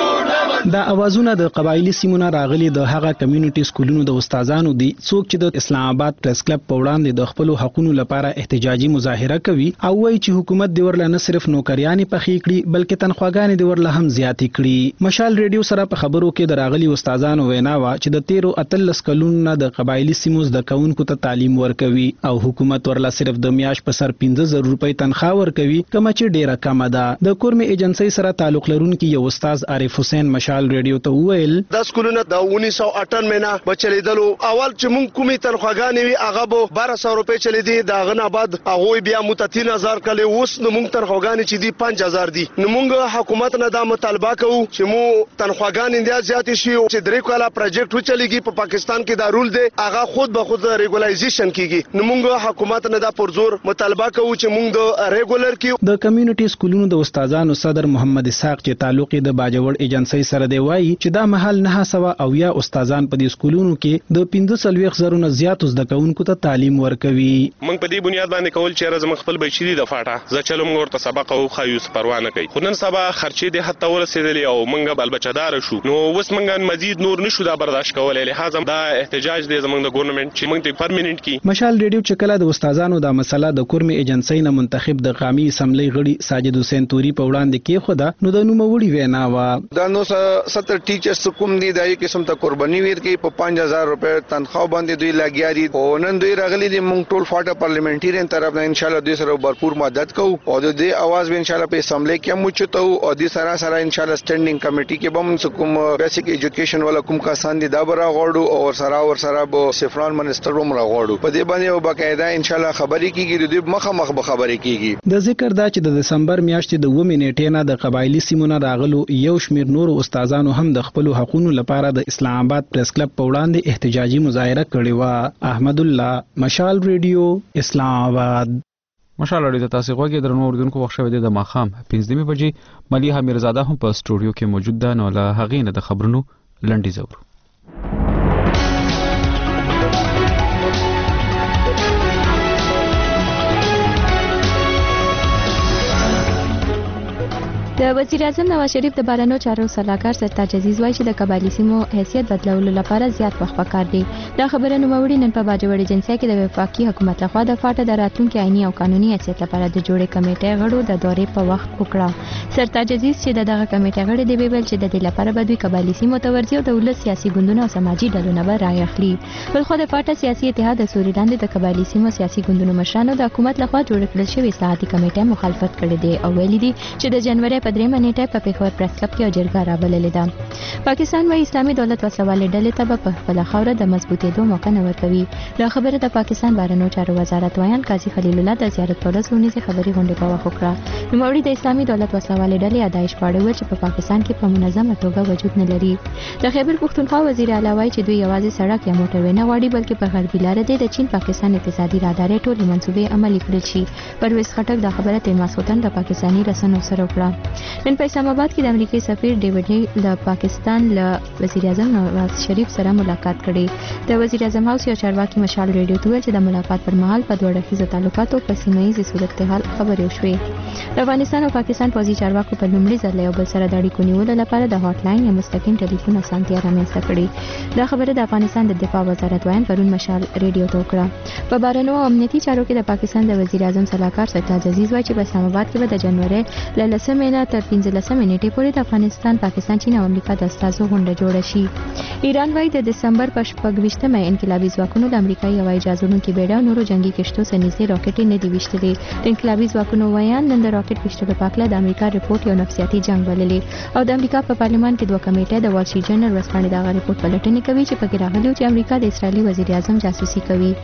دا اوازونه د قبایلی سیمونه راغلي د هغه کمیونټي سکولونو د استادانو دي څوک چې د اسلام آباد پریس کلب په وړاندې د خپل حقوقو لپاره احتجاجي مظاهره کوي او وایي چې حکومت دی ورله نه صرف نوکریانې پخې کړي بلکې تنخواګانې دی ورله هم زیاتې کړي. مشال ریډیو سره په خبرو کې د راغلي استادانو وینا وا چې د تیرو اتلس کلونو د قبایلی سیمو د کونکو ته تعلیم ورکوي او حکومت ورله صرف د میاش په سر پنځه زره روپۍ تنخواه ورکوي کوم چې ډیره کمه ده. د کورمي ایجنسی سره تعلق لرونکي یو استاد عارف حسین مشال ریډیو ته وویل د سکولونو د انیس سو اټانوي نه بچلیدلو اول چې مونږ کومي تنخواګانې وي هغه به بارہ سو روپۍ چلی دي دا غنه بعد هغه بیا مت تین هزار کلی اوس نو مونږ تنخواګانې چې دي پنځه هزار دي. نو مونږ حکومت نه دا مطالبه کوو چې مو تنخواګانې اندیا زیات شي او چې درې کاله پروجیکټ وچلیږي په پاکستان کې دا رول دی هغه خود به خود ریګولایزیشن کیږي. نو مونږ حکومت نه دا پرزور مطالبه کوو چې مونږ د ریګولر کې د کمیونټي سکولونو د استادانو صدر محمد اسحاق چې تعلق د باجوړ ایجنسی سره دی وایي چې دا محل نه سوا او یا استادان په دې سکولونو کې د پنځه سلويخ زرونه زیات زده کوونکو ته تعلیم ورکوي. موږ په دې بنیاد باندې کول چې راز مخفل بچی دي د فاټه ځکه چې موږ ورته سبق او خایوس پروا نه کوي خو نن سبا خرچې د حتی ورسېدلې او موږ بل بچدار شو نو اوس موږ مزید نور نشو دا برداشت کولای لهدا دا احتجاج دی زموږ د ګورنمنت چې موږ ته پرمننت کی. مشال ریډیو چې کله د استادانو د مسله د کورمي ایجنسی نه منتخب د قومي اسمبلی غړي ساجد حسین توري په وړاندې کې خدا نو د نوموړي وینا وا دا نو ستر ټیچرز کوم دي دای قسم ته قرباني ورکړي په پنځه هزار روپے تنخواه باندې دوی لګیا دي او نن دوی راغلي دي مونږ ټول فاټه پارلیمنټریان طرف نه ان شاء الله دوی سره بھرپور مدد کوو او د دې आवाज به ان شاء الله په اسمبلی کې موچته او د سره سره ان شاء الله سټینډینګ کمیټي کې به موږ کوم بیسیک ایجوکیشن والا کوم کسان دي دا برا غوړو او سره ور سره به سفران منسٹر هم راغوړو په دې باندې او باقاعده ان شاء الله خبري کیږي د مخه مخ به خبري کیږي. د ذکر دا چې د دسمبر میاشتې د ومه نیټې نه د قبایلی سیمونو راغلو یو شمیر نور استاد استادانو هم د خپل حقوقو لپاره د اسلام آباد پریس کلب په وړاندې احتجاجي مظاهره کړې و. احمد الله، مشال ریډیو، اسلام آباد. مشال اړیده تاسو غوږی درنو اوردونکو وخت شوه د ماخام پنځمه بجې مليحه میرزاده هم په سټوډیو کې موجود ده. نو له هغې نه د خبرونو لنډی زور. د وزیر اعظم نواز شریف د بهرنیو چارو سلاکار سرتاج عزیز وایي چې د قبایلی سیمو حیثیت بدلولو لپاره زیات وخت پکار دی. دا خبره نوموړي نن په باجوړ ایجنسی کې د وفاقي حکومت لخوا د فاټه د راتلونکي آئینی او قانوني حیثیت لپاره د جوړې کمیټې غړو د دورې په وخت وکړه. سرتاج عزیز چې دغه کمیټې غړي دی ویل چې د دې لپاره به دوی قبایلی سیمو ته ورځي او د ولس سیاسي ګوندونو او سماجي ډلو نه به رای اخلي. بلخو د فاټه سیاسي اتحاد د سوري لاندې د قبایلی سیمو سیاسي ګوندونو مشرانو د حکومت لخوا جوړ کړل شوی اصلاحاتي کمیټې مخالفت کړې دی او ویلي دي چې د جنوري په درېمه نیټه په پیښور پریس کلب کې جرګه رابللې ده. پاکستان وايي اسلامي دولت وسوالې ډلې ته په خپل خوره د مضبوطېدو موقع نه ورکوي. دا خبره د پاکستان بهرنیو چارو وزارت وایان قاضي خلیل الله د زیارت پر ورځ ونیسي خبري غونډه په وخت وکړه. نوموړي د اسلامي دولت وسوالې ډلې ادایش پاړې چې په پاکستان کې په منظمه توګه وجود نه لري. د خیبر پښتونخوا وزیر اعلی وایي چې دوی یوازې سړک یا موټر نه غواړي بلکې په غربي لار د چین پاکستان اقتصادي رادارې ټولې منصوبې عملي کړل شي. پرویز خټک دا خبره تیر ماسخوتن د پاکستاني رسنیو سره وکړه. نن په اسلام آباد کې د امریکایي سفیر ډیوډ هیل د پاکستان له وزیر اعظم نواز شریف سره ملاقات کړي. د وزیر اعظم هاوس یو چارواکي مشال ریډیو ته ویل چې د ملاقات پر مهال په دوه اړخیزو تعلقاتو په سیمه ییزې صورتحال خبرې وشوې. د افغانستان او پاکستان پوځي چارواکو په لومړي ځل یو بل سره د اړیکو نیولو لپاره د هاټ لاین یا مستقیم ټلیفون اسانتیا رامنځته کړې. دا خبره د افغانستان د دفاع وزارت وایان پرون مشال ریډیو ته وکړه. په بهرنیو او امنیتي چارو کې د پاکستان د وزیر اعظم سلاکار سرتاج عزیز وایي چې په اسلام آباد کې به د جنوري له لسمې نه تر پنځلسمې نیټې پورې د افغانستان، پاکستان، چین او امریکا د استازو غونډه جوړه شي. ایران وايي د دسمبر په شپږویشتمه انقلابي ځواکونو د امریکایي هوایي جهازونو بیړه او نورو جنگي کشتو سره نږدې راکټې نه دی ویشتلې. د انقلابي ځواکونو وایان نن د راکټ ویشتلو په اړه د امریکا ریپورت یو نفسیاتي جنگ بللې او د امریکا په پارلمان کې دوه کمیټې د وال سټریټ جرنل ورځپاڼې دغه ریپورت پلټنې کوي چې پکې راغلي چې امریکا د اسرائیلي وزیر اعظم جاسوسي کوي.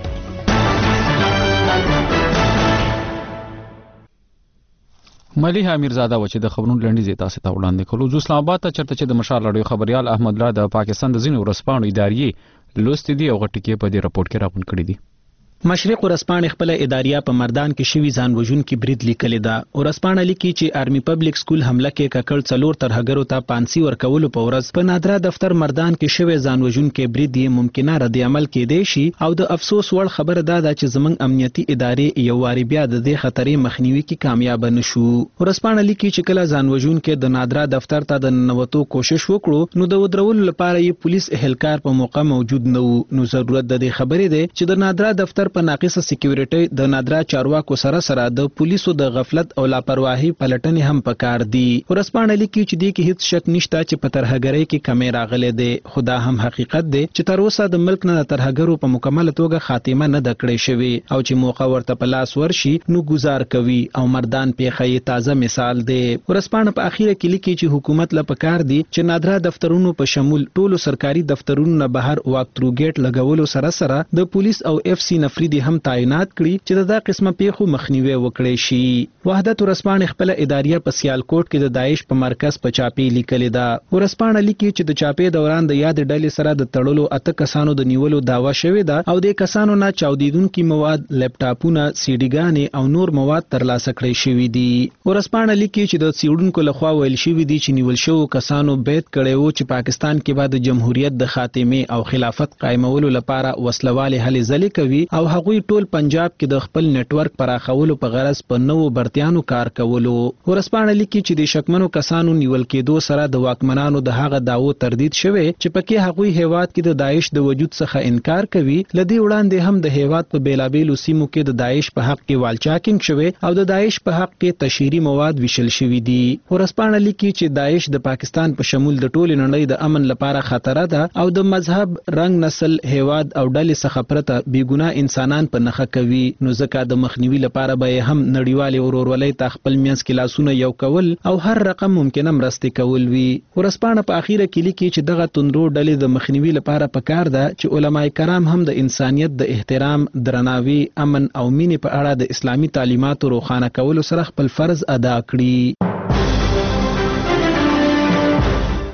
مليحه میرزاده و چې د خبرونو لنډی زی تاسو ته وړاندې کړو. جو اسلام آباد ته چرته چې د مشال اړیو خبريال احمد الله د پاکستان د ځینو ورځپاڼو ادارې لوستې دي او غټکې په دې رپورت کې راغون کړی دي. مشرق ورځپاڼې خپل اداریه په مردان کې شوی ځان وژونکي برید لیکلی ده. ورځپاڼه لیکي چې آرمي پبلک سکول حمله کې ککړ څلور ترهګرو ته پانسي ورکولو په ورځ په نادرا دفتر مردان کې شوی ځان وژونکي برید یې ممکنه رد عمل کېدی شي او د افسوس وړ خبره ده چې زموږ امنیتي ادارې یو واری بیا د دې خطرې مخنیوي کې کامیاب نشو. ورځپاڼه لیکي چې کله ځان وژونکي د نادرا دفتر ته د ننوتو کوشش وکړو نو د ودرولو لپاره یې پولیس اهلکار په موقع موجود نه وو. نو ضرورت د دې خبرې دی چې د نادرا دفتر په ناقصه سکیورټي د نادرا چارواکو سره سره د پولیسو د غفلت او لاپرواهي پلټنې هم پکار دي. ورځپاڼه لیکي چې دې کې هیڅ شک نشته چې په ترهګرۍ کې کمی راغلی دی، خو دا هم حقیقت دی چې تر اوسه د ملک نه د ترهګرو په مکمله توګه خاتمه نه ده کړې شوې او چې موقع ورته په لاس ورشي نو گزار کوي او مردان پیښه یې تازه مثال دی. ورځپاڼه په اخیره کې لیکي چې حکومت له پکار دی چې نادرا دفترونو په شمول ټولو سرکاري دفترونو نه بهر واک ترو ګیټ لګولو سره سره د پولیس او اف سی نفریدي هم تعینات کړي چې دا قسمه پیښو مخنیوي وکړي شي. وحدت ورځپاڼه خپل اداریه په سیالکوټ کې د داعش په مرکز په چاپی لیکلې ده. ورځپاڼه لیکي چې د چاپی دوران د یاد ډلې سره د تړلو اته کسانو د نیولو داوا شوې ده او د کسانو نه چاودیدونکو مواد، لپټاپونه، سیډیګانې او نور مواد ترلاسه کړي شوې دي. ورځپاڼه لیکي چې د سیډونکو لخوا ویل شوې دي چې نیول شوو کسانو بیت کړي وو چې پاکستان کې بعد جمهوریت د خاتمه او خلافت قائمولو لپاره وسلواله هلې ځلې کوي او هغوی ټول پنجاب کې د خپل نتورک پراخولو په غرض په نوو برتیانو کار کولو. ورځپاڼه لیکي چې د شکمنو کسانو نیول کېدو سره د واکمنانو د هغه داوو تردید شوی چې پکې هغوی هیواد کې د داعش د وجود څخه انکار کوي. لدی وړاندې هم د هیواد په بیلابیلو سیمو کې د داعش په حق کې والچاکینګ شوی او د داعش په حق کې تشهیري مواد ویشل شوی دي. ورځپاڼه لیکي چې داعش د پاکستان په شمول د ټولې نړۍ د امن لپاره خطر ده او د مذهب، رنگ، نسل، هیواد او ډلې څخه پرته بیګناه انسانان په نخښه کوي. نو ځکه د مخنیوي لپاره به هم نړیوالې ورورولۍ ته خپل منځ کې لاسونه یو کول او هر رقم ممکنه مرستې کول وي. ورځپاڼه په اخیره کې لیکي چې دغه توندرو ډلې د مخنیوي لپاره پکار ده چې علما کرام هم د انسانیت د احترام، درناوي، امن او مینې په اړه د اسلامي تعلیماتو روښانه کولو سره خپل فرض ادا کړي.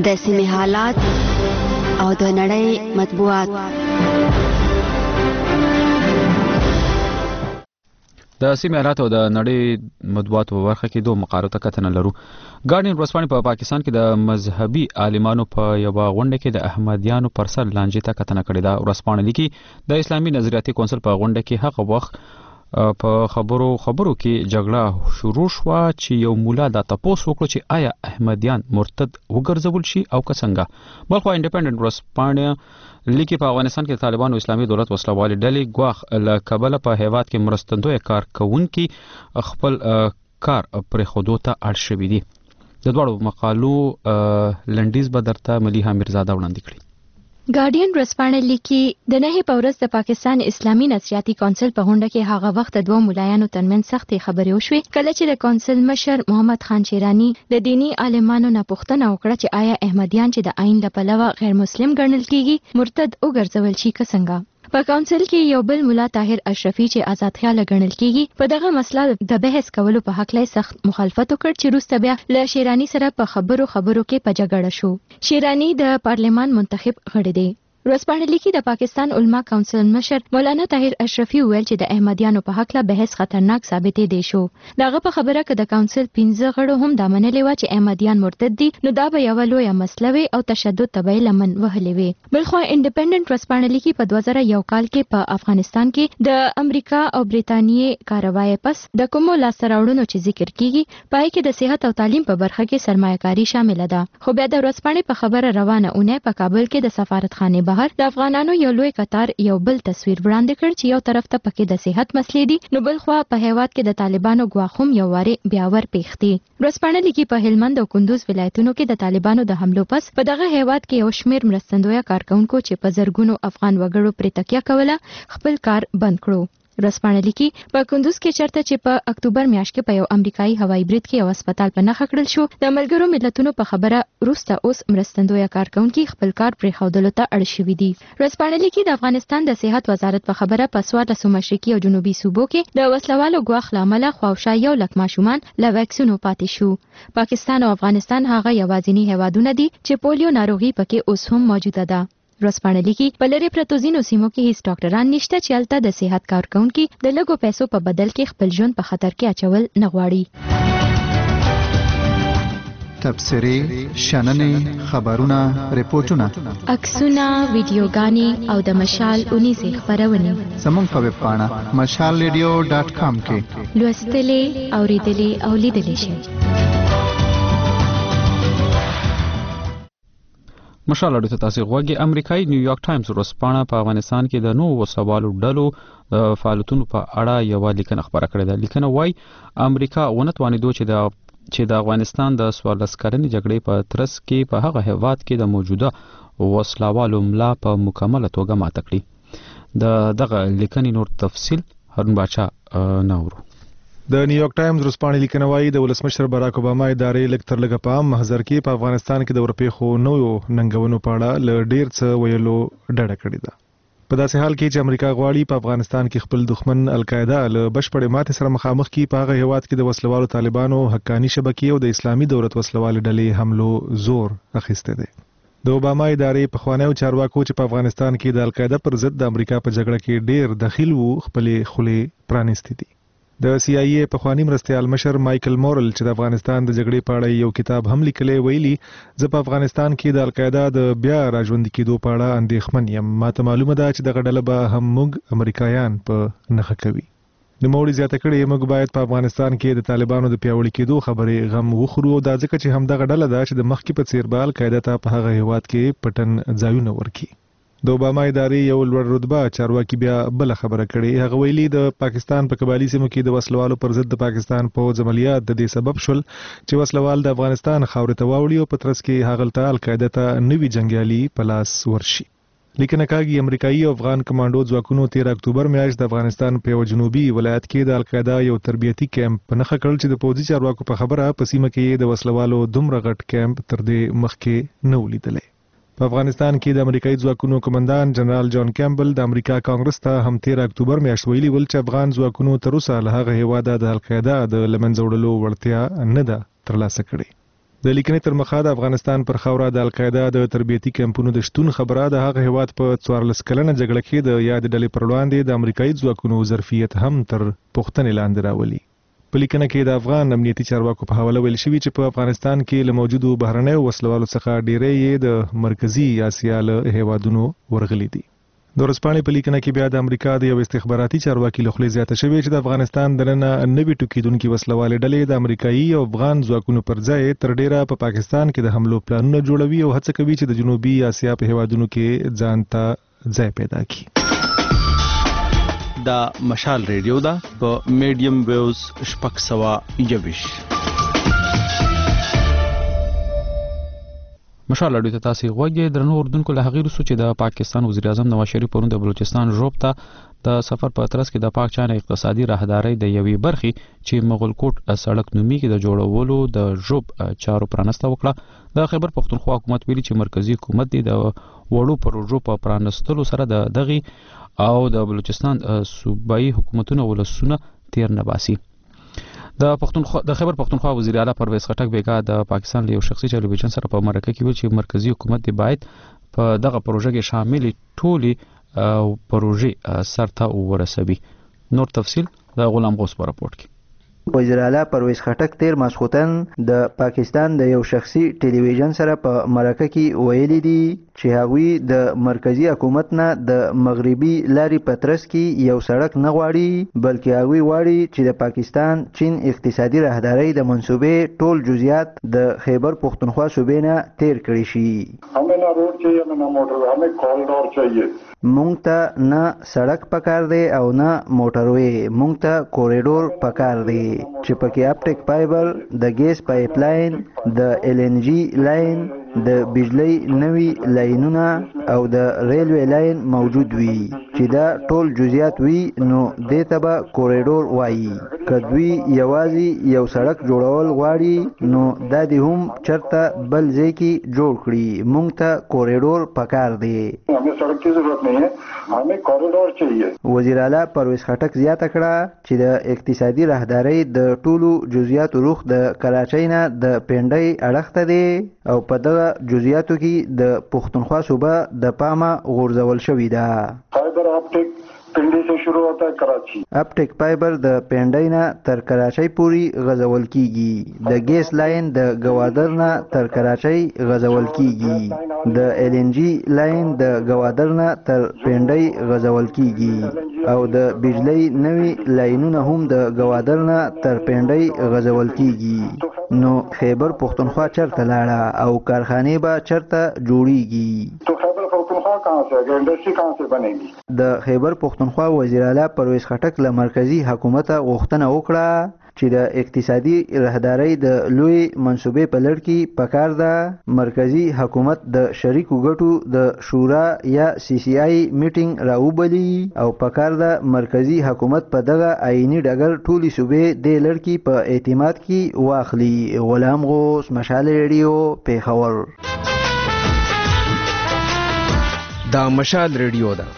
د سیمې حالات او د نړۍ مطبوعات. د سیمې حالات او د نړۍ مطبوعات په برخه کې دوه مقالو ته کتنه لرو. ګارډین ورځپاڼې په پاکستان کې د مذهبي عالمانو په یو غونډه کې د احمدیانو پر سر لانجې ته کتنه کړې ده. ورځپاڼه لیکي د اسلامي نظریاتي کونسل په غونډه کې هغه وخت په خبرو خبرو کې جګړه شروع شوه چې یو مولا دا تاسو وکړو چې آیا احمدیان مرتد وګرځول شي او که څنګه. بلخو انډیپندنت ورځپاڼه لیکي په افغانستان کې طالبان او اسلامي دولت وسلوالي ډلې ګواښ له کبله په هیواد کې مرستندوی کار کوونکي خپل کار پرې خودو ته اړ شوي دي. د دواړو مقالو لنډیز به درته ملیحه میرزاده وړاندې کړي. ګارډین ورځپاڼه لیکي د نهي په ورځ د پاکستان اسلامي نظریاتي کونسل په غونډه کې هغه وخت د دوه مولایانو ترمنځ سختې خبرې وشوې کله چې د کونسل مشر محمد خان شیرانی د دینی عالمانو نه پوښتنه وکړه چې آیا احمدیان چې د آئین له پلوه غیر مسلم ګڼل کیږي مرتد وګرځول شي که څنګه. په کونسل کې یو بل مولا طاهر اشرفي چې آزاد خیال ګڼل کیږي په دغه مسله د بحث کولو په حق له سخت مخالفت وکړ چې روسته بیا له شیرانی سره په خبرو خبرو کې په جګړه شو. شیرانی د پارلمان منتخب غړی دی. ورځپاڼه لیکي د پاکستان علما کونسل مشر مولانا طاهر اشرفي ویل چې د احمدیانو په حق له بحث خطرناک ثابتې دی شو. دغه په خبره کې د کونسل پنځه غړو هم دا منلې و چې احمدیان مرتد دي نو دا به یو لویه مسله وي او تشدد ته به لمن وهلې وي. بلخو انډیپندنت ورځپاڼه لیکي په دوه زره یو کال کې په افغانستان کې د امریکا او برېټانیې کاروای پس د کومو لاسته راوړنو چې ذکر کیږي پای کې د صحت او تعلیم په برخه کې سرمایه‌کاري شامل ده. خو بیا د ورځپاڼې په خبره روانه اونۍ په کابل کې د سفارتخانه د افغانانو یو لوی قطار یو بل تصویر وړاندې کړ چې یو طرف ته پکې د صحت مسلې دي نو بل خوا په هیواد کې د طالبانو ګواښ هم یو واره بیا ور پیښتي. ورځپاڼه لیکي په هلمند او کندوز ولایتونو کې د طالبانو د حملو پس په دغه هیواد کې یو شمېر مرستندوی کارکونکو چې په زرګونو افغان وګړو پرې تکیه کوله خپل کار بند کړو. ورځپاڼه لیکي په کندوز کې چرته چې په اکتوبر میاشت کې په یو امریکایي هوایي برید کې یو هسپتال په نښه کړل شو د ملګرو ملتونو په خبره وروسته اوس مرستندوی کارکونکي خپل کار پرې ښودلو ته اړ شوي دي. ورځپاڼه لیکي د افغانستان د صحت وزارت په خبره په څوارلسو مشرقي او جنوبي صوبو کې د وسلوالو ګواښ له امله خواوشا یو لک ماشومان له واکسینو پاتې شو. پاکستان او افغانستان هغه یوازینی هیوادونه دي چې پولیو ناروغي پکې اوس هم موجوده ده. ورځپاڼه لیکي په لرې پرتو ځینو سیمو کې هیڅ ډاکټران نشته چې هلته د صحت کارکونکي د لږو پیسو په بدل کې خپل ژوند په خطر کې اچول نه غواړي. تبصرې، شننې، خبرونه، ریپورتونه، عکسونه، ویډیوګانې او د مشال اونیزې خپرونې زموږ په ویب پاڼه مشال ریډیو ډاټ کام کې لوستلې، اوریدلې او لیدلې شئ. مشال اړو ته تاسو غوږی. امریکایي نیویارک ټایمز ورځپاڼه په افغانستان کې د نوو وسوالو ډلو د فعالیتونو په اړه یو لیکنه خبره کړې ده. لیکنه وايي امریکا ونتوانیدو چې د چې د افغانستان د څوارلس کلنې جګړې په ترڅ کې په هغه هیواد کې د موجوده وسلوالو ملا په مکمله توګه ماته کړي. د دغه لیکنې نور تفصیل هارون باچا نورو. د نیویارک ټایمز ورځپاڼې لیکنه وايي د ولسمشر باراک اوباما ادارې لږ تر لږه په عام محضر کې په افغانستان کې د ورپېښو نویو ننګونو په اړه له ډېر څه ویلو ډډه کړې ده. په داسې حال کې چې امریکا غواړي په افغانستان کې خپل دښمن القاعده له بشپړې ماتې سره مخامخ کړي، په هغه هیواد کې د وسلوالو طالبانو حقاني شبکې او د اسلامي دولت وسلوالې ډلې حملو زور اخیستی دی. د اوباما ادارې پخوانیو چارواکو چې په افغانستان کې د القاعده پر ضد د امریکا په جګړه کې ډېر دخیل وو خپلې خولې پرانیستې دي. د سی آی ای پخوانی مرستیال مشر مایکل مورل چې د افغانستان د جګړې په اړه یو کتاب هم لیکلی ویلي زه په افغانستان کې د القاعده د بیا راژوندي کېدو په اړه اندېښمن یم. ماته معلومه ده چې دغه ډله به هم موږ امریکایان په نښه کوي. نوموړي زیاته کړې موږ باید په افغانستان کې د طالبانو د پیاوړي کېدو خبرې غم وخورو، دا ځکه چې همدغه ډله ده چې د مخکې په څیر به القاعده ته په هغه هیواد کې پټن ځایونه ورکړي. د اوباما ادارې یو لوړ رتبه چارواکي بیا بل خبره کړې. هغه ویلي د پاکستان په قبایلی سیمو کې د وسلوالو پر ضد د پاکستان پوځ عملیات د دې سبب شول چې وسلوال د افغانستان خاورې ته واوړي او په ترڅ کې هغلته القاعده ته نوي جنګیالي په لاس ورشي. لیکنه کاږي امریکایي او افغان کمانډو ځواکونو تیر اکتوبر میاشت د افغانستان په یو جنوبي ولایت کې د القاعده یو تربیتي کیمپ په نښه کړل چې د پوځي چارواکو په خبره په سیمه کې د وسلوالو دومره غټ کیمپ تر دې مخکې نه ولیدلی. په افغانستان کې د امریکایي ځواکونو قومندان جنرال جان کیمبل د امریکا کانګرس ته هم تیر اکتوبر میاشت ویلي ول چې افغان ځواکونو تر اوسه له هغه هیواده د القاعده د له منځه وړلو وړتیا نه ده ترلاسه کړې. د لیکنې تر مخه د افغانستان پر خاوره د القاعده د تربیتي کمپونو د شتون خبره د هغه هیواد په څوارلس کلنه جګړه کې د یاد ډلې پر وړاندې د امریکایي ځواکونو ظرفیت هم تر پوښتنې لاندې راولي. په لیکنه کې د افغان امنیتي چارواکو په حواله ویل شوي چې په افغانستان کې له موجودو بهرنیو وسلوالو څخه ډیری یې د مرکزي اسیا له هیوادونو ورغلي دي. د ورځپاڼې په لیکنه کې بیا د امریکا د یو استخباراتي چارواکي له خولې زیاته شوې چې د افغانستان دننه نوي ټوکېدونکي وسلوالې ډلې د امریکایي او افغان ځواکونو پر ځای تر ډیره په پا پاکستان کې د حملو پلانونه جوړوي او هڅه کوي چې د جنوبي اسیا په هیوادونو کې ځان ته ځای پیدا کړي. دا مشال ریډیو دا په میډیم ویوز شپږ سوه یوویش. مشال اړیو ته تاسو غوږی درنو اردوونکو له هغې وروسته چې د پاکستان وزیر اعظم نواز شریف پرون د بلوچستان ژوب ته د سفر په ترڅ کې د پاک چانه اقتصادي راهدارۍ د یوې برخې چې مغلکوټ سړک نومیږي د جوړولو د ژوب چارو پرانسته وکړه. د خیبر پښتونخوا حکومت ویلي چې مرکزی حکومت دی د وړو پروژو په پرانستلو سره د دغه او د بلوچستان صوبایي حکومتونو ولسونه تیر نه باسي. د پښتونخوا د خیبر پښتونخوا وزیر اعلی پرویز خټک بیګا د پاکستان له یو شخصي ټلویزیون سره په مرکه کې ویل چې مرکزی حکومت دی باید په دغه پروژه کې شامل ټولي پروژې سرته ورسوي. نور تفصیل د غلام غوث په راپورټ کې. وزیر اعلی پرویز خټک تیر ماسخوتن د پاکستان د یو شخصي ټلویزیون سره په مرکه کې ویلي دي چې هغوی د مرکزی حکومت نه د مغربي لارې په ترڅ کې یو سړک نه غواړي بلکې هغوی غواړي چې د پاکستان چین اقتصادي راهدارۍ د منصوبې ټول جزئیات د خیبر پښتونخوا صوبې نه تیر کړي شي. हमें ना रोड चाहिए ना मोटर, हमें कॉरिडोर चाहिए. مونږ ته نه سړک پکار دی او نه موټروي، مونږ ته کوریډور پکار دی چې پکې اپټیک فایبر، د ګیس پایپ لاین، د ایل ان جی لاین، د بجلی نوي لاینونه او د ریلوی لاین موجود وي چې دا ټول جزئیات وي نو دې ته به کوریډور وایي. که دوی یوازې یو سړک جوړول غواړي نو دا دې هم چرته بل ځای کې جوړ کړي. مونږ ته کوریډور پکار دی. हमें सड़क की जरूरत नहीं है, हमें कॉरिडोर चाहिए. وزیر اعلی پرویز خټک زیاته کړه چې د اقتصادي راهدارۍ د ټولو جزئیاتو روخ د کراچۍ نه د پنډۍ اړخ ته دی او په دغه جزئیاتو کې د پښتونخوا صوبه د پامه غورځول شوې ده. फाइबर ऑप्टिक पिंडी से शुरू होता है कराची. اپټیک فایبر د پنډۍ نه تر کراچۍ پورې غځول کیږي. د ګیس لاین د گوادر نه تر کراچۍ غځول کیږي. د ایل ان جی لاین د گوادر نه تر پنډۍ غځول کیږي او د بجلی نوي لاینونه هم د گوادر نه تر پنډۍ غځول کیږي. نو خیبر پښتونخوا چرته لاړه او کارخانې به چرته جوړیږي. तो खैबर पख्तूनख्वा कहाँ से आएगा, इंडस्ट्री कहाँ से बनेगी. د خیبر پښتونخوا وزیر اعلی پرویز خټک له مرکزی حکومت غوښتنه وکړه چې د اقتصادي راهدارۍ د لوی منصوبې په لړ کې پکار ده مرکزی حکومت د شریکو ګټو د شورا یا سی سی آی میټینګ راوبلي او پکار ده مرکزی حکومت په دغه آئینی ډګر ټولي صوبې د لړ کې په اعتماد کې واخلي. غلام غوث، مشال ریډیو، پیښور. دا مشال ریډیو ده.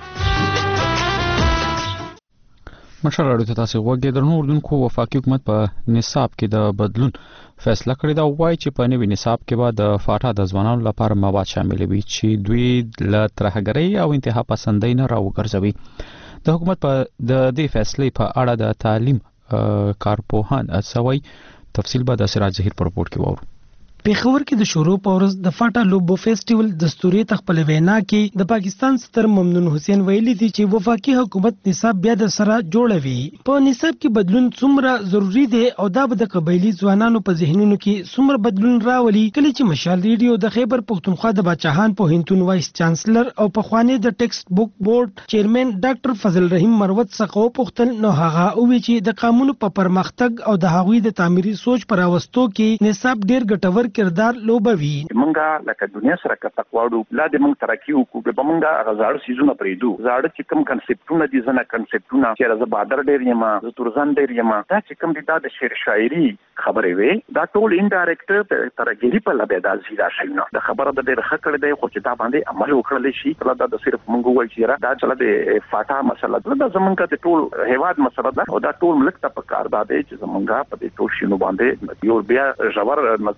مشال راډیو ته تاسو غوږی درنو اردوونکو. وفاقي حکومت په نصاب کې د بدلون فیصله کړې ده. وایي چې په نوي نصاب کې به د فاټا د ځوانانو لپاره مواد شامل وي چې دوی له ترهګرۍ او انتها پسندۍ نه راوګرځوي. د حکومت په د دې فیصلې په اړه د تعلیم کارپوهان سوي تفصیل به د سراج ظهیر په رپورټ کې وورو. پیښور کې د شروع په ورځ د فاټا لوبو فیسټیوال دستوري تخپل وینا کې د پاکستان ستر ممنون حسین ویلي دي چې وفاقي حکومت نصاب بیا د سره جوړوي. په نصاب کې بدلون څومره ضروری دی او دا به د قبایلی ځوانانو په ذهنونو کې څومره بدلون راولي. کله چې مشال ریډیو د خیبر پښتونخوا د باچاهان پوهنتون وایس چانسلر او په خوانې د ټیکسټ بوک بورډ چیرمن ډاکټر فضل رحیم مروت څخه وپوښتل نو هغه وویل چې د قانون په پرمختګ او د هغوی د تعمیري سوچ پر اوستو کې نصاب ډیر ګټور کردار لوبوي. مونږه لکه دنیا سره کتاکواړو لا د مونږ ترقی وکړو به مونږه غزاړو سيزونه پریدو. زاړه چې کوم کنسپټونه دي زنه کنسپټونه چې راز بادر ډیر یما ز تورزان ډیر یما دا چې کوم دي د شعر شاعري خبرې وي دا ټول انډایرکټ ترګری په لبه د ازیدا شینه د خبره د ډیر خکړه دی خو چې دا باندې عمل وکړل شي دا د صرف مونږ وایي چې دا چله د فاټا مسله دا زمونږه د ټول هیواد مسله ده او دا ټول ملک ته په کار ده چې زمونږه په دې ټول شینو باندې یو بیا ژور نظر واچو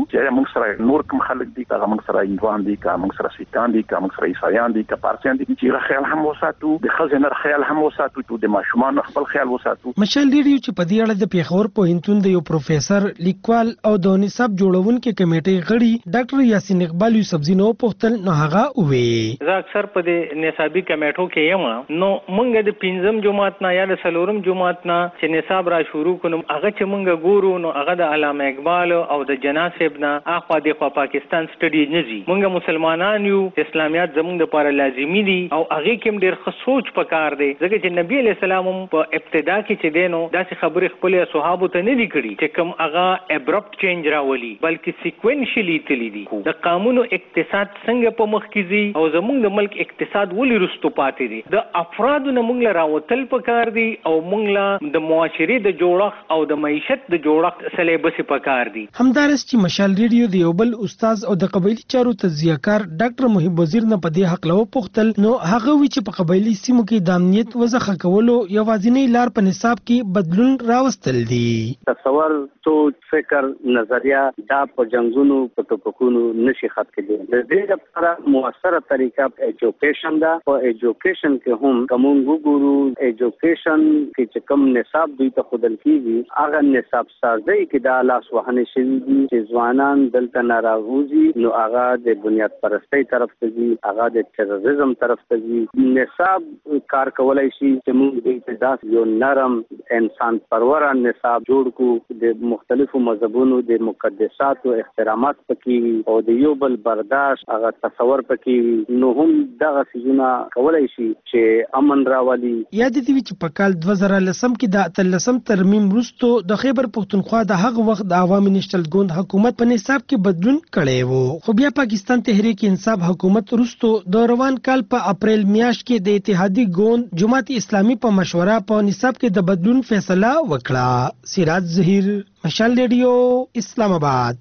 چې موږ سره نور کوم خلک دي که موږ سره هندوان دي که موږ سره سیکان دي که موږ سره عیسایان دي که پارسیان دي چې خیال هم وساتو د خزینه خیال هم وساتو چې د ماشومان خپل خیال وساتو. مشال ریډیو چې په دې اړه د پیښور پوهنتون د یو پروفیسور لیکوال او د نصاب جوړونکو کمیټې غړي ډاکټر یاسین اقبال یوسفزي نو پوښتل نو هغه وې زه اکثر په دې نصابي کمیټو کې یم نو مونږ د پنځم جماعت نه یا د څلورم جماعت نه چې نصاب را شروع کړو هغه چې مونږ ګورو نو هغه د علامه اقبال او د جناح صاحب نه اخوا د خوا پاکستان سټډي نه دي. مونږ مسلمانان یو اسلامیات زموږ لپاره لازمي دي او هغه کې ډېر ښه سوچ پکار دی ځکه چې نبی علیہ السلام په ابتدا کې چې دینو داسې خبرې خپل صحابه ته نه دي کړي چې کوم هغه ابرپټ چینج راولي بلکې سیکوینشلی تللی دي. د قانونو اقتصاد څنګه په مخ کې دي او زموږ د ملک اقتصاد ولې رستو پاتې دي د افرادو نه موږ راوتل پکار دي او موږ له د معاشري د جوړښت او د معیشت د جوړښت سلیبس پکار دي. همدارس چې مشال ریډیو د یو بل استاد او د قبایلی چارو تجزیه‌کار ډاکټر محب وزیر نه په دې حق لو پوښتل نو هغه وی چې په قبایلی سیمو کې د امنیت وضعه کولو یوازینی لار په نصاب کې بدلون راوستل دي. تصور سوچ فکر نظریه دا په جنگونو په توپکونو نشي ختم کېدی. د دې لپاره موثره طریقه ایجوکیشن دا او ایجوکیشن کې هم کوم ګورو ایجوکیشن کې چې کوم نصاب دوی ته خودل کیږي هغه نصاب سازي کې دا لاس وهنه شي چې ځوانان دلته ناراضي نو هغه د بنیاد پرستی طرف ته ځي هغه د تروریزم طرف ته ځي. نصاب کار کولای شي چې موږ د ابتداء یو نرم انسان پرور نصاب جوړ کو د مختلفو مذهبونو د مقدسات او احترامات پکې او د یو بل برداشت هغه تصور پکې نو هم دغه سيزونه کولای شي چې امن راولي. یاد دي چې په کال دوه زره لسم کې د اتلسم ترمیم وروسته د خیبر پښتونخوا د هغه وخت د عوامي نشټل ګوند حکومت په نصاب کې بدلون کړی وو خو بیا پاکستان تحریک انصاف حکومت وروسته د روان کال په اپریل میاشت کې د اتحادی ګوند جماعت اسلامي په مشوره په نصاب کې د بدلون فیصله وکړه. سراج ظهیر مشال ریډیو اسلام آباد.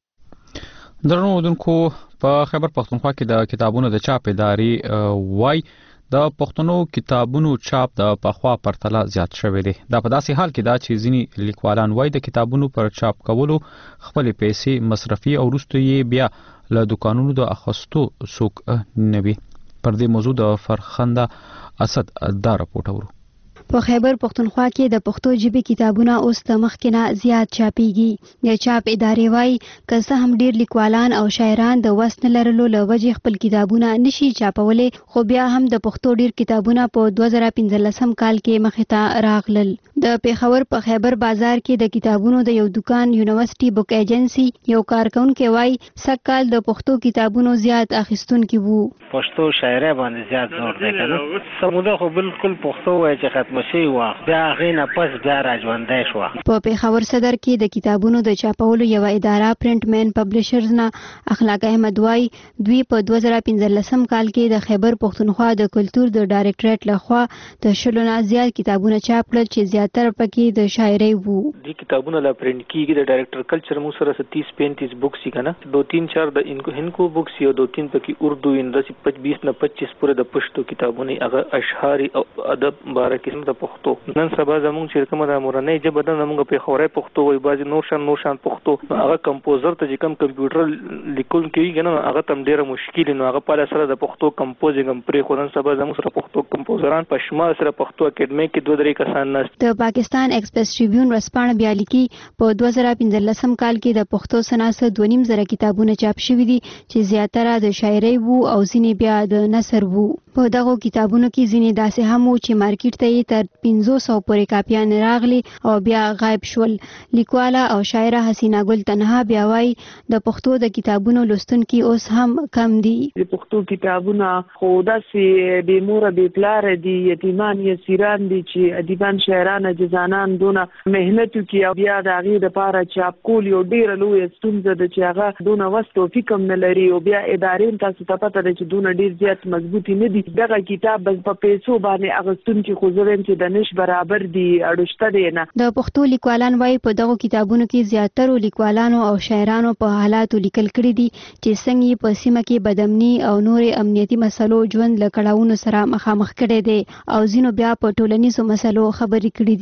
درنو ودونکو په خیبر پښتونخوا کې د کتابونو د چاپ ادارې وای د پښتنو کتابونو چاپ د پخوا پرتله زیات شوی دی. دا په داسې حال کې دا چې ځینی لیکوالان وای د کتابونو پر چاپ کولو خپل پیسې مصرفي او وروسته یې بیا له دکانونو د اخستو څوک نه وي. پر دې موضوع د فرخنده اسد دا راپورټ اورو. په خیبر پښتونخوا کې د پښتو ژبې کتابونه اوس د مخکې نه زیات چاپیږي. د چاپ ادارې وایي که څه هم ډیر لیکوالان او شاعران د وس نه لرلو له وجې خپل کتابونه نشي چاپولی خو بیا هم د پښتو ډیر کتابونه په دوه زره پنځلسم کال کې مخې ته راغلل. د پیښور په خیبر بازار کې د کتابونو د یو دکان یونیورسيټي بک ایجنسی یو کارکونکي وایي سږ کال د پښتو کتابونو زیات اخیستونکي وو. پښتو شاعرۍ باندې زیات زور دی کنه سموده خو بالکل پښتو وایي چې ختم شي وا بیا غینه پس بیا راځوندای شو. په پیښور صدر کې د کتابونو د چاپولو یو اداره پرنٹ مین پبلشرز نه اخلاق احمد وای دوی په دوه زره پنځلسم کال کې د خیبر پښتونخوا د کلچر د ډایریکټریټ لخوا د شلو نه زیات کتابونه چاپ کړل چې زیاتره پکې د شاعرۍ وو. د کتابونو لا پرنٹ کیږي د ډایریکټر کلچر مو سره تیس پینتیس بوکس کنا دو تین چار د انکو هنکو بوکس یو دو تین پکې اردو اندسی بیس نه پچیس پورې د پښتو کتابونه هغه اشعاری او ادب باره کې د پښتو نن سبا زموږ چې کومه د مورنۍ ژبه د موږ په خوري پښتو وای باز نور شان نور شان پښتو هغه کمپوزر ته چې کوم کمپیوټر لیکل کیږي نو هغه تم ډیره مشکل نو هغه په سره د پښتو کمپوزینګ هم پرې خو نن سبا زموږ سره پښتو کمپوزران په شمال سره پښتو اکیډمي کې دوه درې کسان نشته. د پاکستان ایکسپریس ټریبیون ورسپانه بیا لیکي په دوه زره پنځلسم کال کې د پښتو سناسه دوه نیم زره کتابونه چاپ شوي دي چې زیاتره د شاعرۍ وو او ځینې بیا د نثر وو. په دغه کتابونو کې ځینې داسې هم وو چې مارکیټ ته یې تر پنځه سوه پورې کاپیان راغلي او بیا غایب شول. لیکواله او شاعره حسینا ګل تنها بیا وایي د پښتو د کتابونو لوستونکي اوس هم کم دي. د پښتو کتابونه خو داسې بې موره بې پلاره دي یتیمان یسیران دي چې ادیبان شاعران جزانان دونه محنت وکړي او بیا د هغې دپاره چاپ کول یو ډېره لویه ستونزه ده چې هغه دونه وس توفیق هم نه لري او بیا ادارې تاسو ته پته ده چې دونه ډېر زیات مضبوطې نه دي. دغه کتاب بس په پیسو باندې اغوستونکي خو زه وایم چې د نش برابر دي اړوشته دی نه. د پښتو لیکوالان وایي په دغو کتابونو کې زیاترو لیکوالانو او شاعرانو په حالاتو لیکل کړي دي چې څنګه په سیمه کې بدامني او نورې امنیتي مسلو ژوند له کړاوونو سره مخامخ کړي دي او ځینو بیا په ټولنیزو مسلو خبرې کړي دي.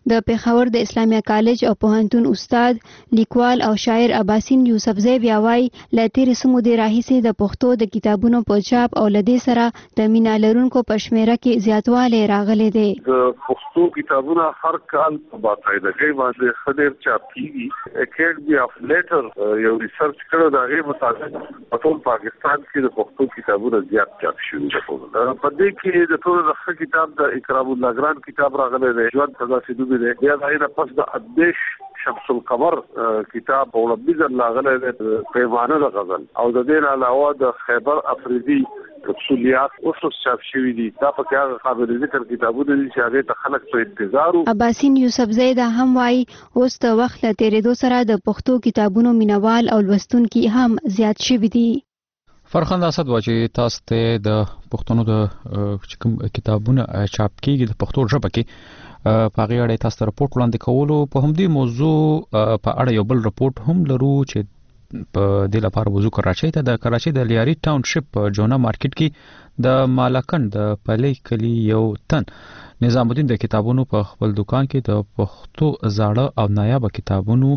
د پیښور د اسلامیه کالج او پوهنتون استاد لیکوال او شاعر عباسین یوسفزی بیا وایي له تېرې څو مودې راهیسې د پښتو د کتابونو په چاپ او له دې سره د مینه لرونکو په شمېره کې زیاتوالی راغلی دی. د پښتو کتابونه هر کال په باقاعدګۍ باندې ښه ډېر چاپ کېږي. اکیډمي اف لیټر یو ریسرچ کړی د هغې مطابق په ټول پاکستان کې د پښتو کتابونه زیات چاپ شوي دي. په دې کې د ټولو نه ښه کتاب د اکرام الله ګران کتاب راغلی دی، ژوند ته داسې نوم دی. بیا د هغې نه پس د اندیش شمس القمر کتاب په وړاندې ځل راغلی دی، پیمانه د غزل، او د دې نه علاوه د خیبر افریدي رسولیات اوس چاپ شوي دي. دا پکې هغه قابل ذکر کتابونه دي چې هغې ته خلک په انتظار وو. عباسین یوسفزی دا هم وایي اوس د وخت له تېرېدو سره د پښتو کتابونو مینوال او لوستونکي هم زیات شوي دي. فرخند اسد واچي تاسو ته د پښتنو د کوم کتابونه چاپ کیږي د پښتو ژبه کې په هغه اړه تاسو ته راپورټ وړاندې کولو په همدې موضوع په اړه یو بل راپورټ هم لرو چې په دې لپاره وضو کراچۍ ته د کراچۍ د لیاري ټاونشپ په جونا مارکیټ کې د مالکن د پلي کلی یو تن نظام الدین د کتابونو په خپل دکان کې د پښتو زاړه او نایاب کتابونو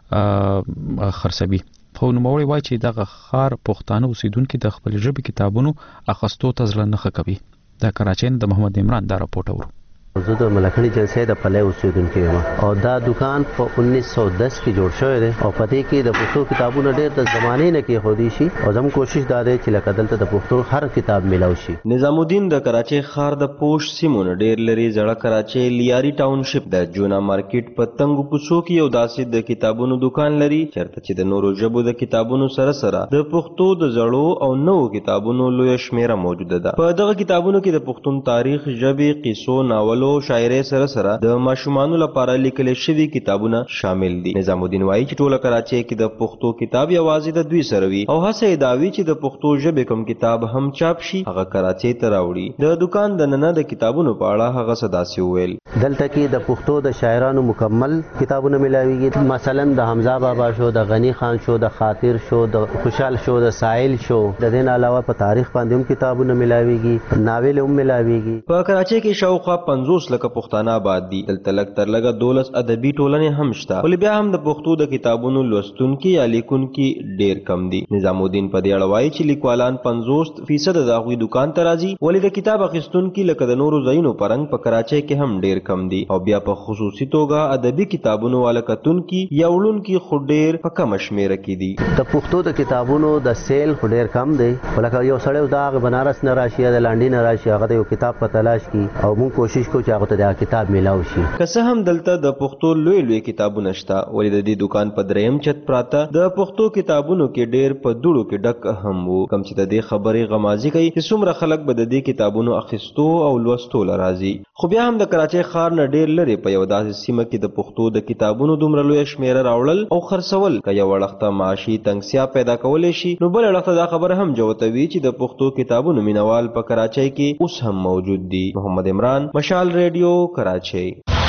خرڅوي. خو نوموړی وایي چې دغه ښار پښتانه اوسیدونکي د خپل ژبې کتابونو اخیستو ته زړه نه ښه کوي. د کراچۍ د محمد عمران دا راپورټ اورو. زه د ملکړی جلسې د پلې اوسیدونکی یم او دا دکان په انیس سو دس کې جوړ شوی دی او په دې کې د پښتو کتابونه ډېر د زمانې نه کې خودي شي او زموږ کوشش دا دی چې لکه دلته د پښتو هر کتاب میلاو شي. نظام الدین د کراچۍ ښار د پوش سیمو نه ډېر لري زړه کراچۍ لیاري ټاونشپ د جونا مارکیټ په تنګو کوڅو کې یو داسې د کتابونو دکان لري چېرته چې د نورو ژبو د کتابونو سره سره د پښتو د زړو او نوو کتابونو لویه شمېره موجوده ده. په دغه کتابونو کې د پښتون تاریخ، ژبې، قصو، ناولو، شاعرۍ سره سره د ماشومانو لپاره لیکل شوي کتابونه شامل دي. نظام الدین وایي چې ټوله کراچۍ کې د پښتو کتاب یوازې د دوی سره وي او هڅه یې دا وي چې د پښتو ژبې کوم کتاب هم چاپ شي هغه کراچۍ ته راوړي. د دکان د ننه د کتابونو په اړه هغه څه داسې وویل. دلته کې د پښتو د شاعرانو مکمل کتابونه ملاویږي، مثلا د حمزه بابا شو، د غنی خان شو، د خاطر شو، د خوشحال شو، د سائل شو. د دې نه علاوه په تاریخ باندې هم کتابونه ملاویږي، ناول هم ملاویږي. په کراچۍ کې شاوخوا پنځوس لکه پښتانه آباد دي. دلته لږ تر لږه دولس ادبي ټولنې هم شته ولې بیا هم د پښتو د کتابونو لوستونکي یا لیکونکي ډېر کم دي. نظام الدین په دې اړه وایي چې لیکوالان پنځوس فیصد د هغوی دکان ته راځي ولې د کتاب اخیستونکي لکه د نورو ځایونو په رنګ په کراچۍ کې هم ډېر کم دي او بیا په خصوصي توګه ادبي کتابونو والا کتونکي یا وړونکي خو ډېر په کمه شمېره کې دي. د پښتو د کتابونو د سیل خو ډېر کم دی ولکه یو سړی د هغه بنارس نه راشي یا د لانډي نه راشي هغه د یو کتاب په تلاش کې او موږ کوشش کوو چې هغه ته د کتاب میلاو شي. که څه هم دلته د پښتو لوی لوی کتابونه شته ولې د دې دکان په دریم چت پراته د پښتو کتابونو کې ډېر په دوړو کې ډک هم وو کوم چې د دې خبرې غمازي کوي چې څومره خلک به د دې کتابونو اخیستو او لوستو له راځي. خو بیا هم د کراچۍ ښار نه ډېر لرې په یو داسې سیمه کې د پښتو د کتابونو دومره لویه شمېره راوړل او خرڅول که یو اړخته معاشي تنګسیا پیدا کولی شي نو بل اړخته دا خبره هم جوتوي چې د پښتو کتابونو مینوال په کراچۍ کې اوس هم موجود دي. محمد عمران، مشال ریډیو، کراچۍ.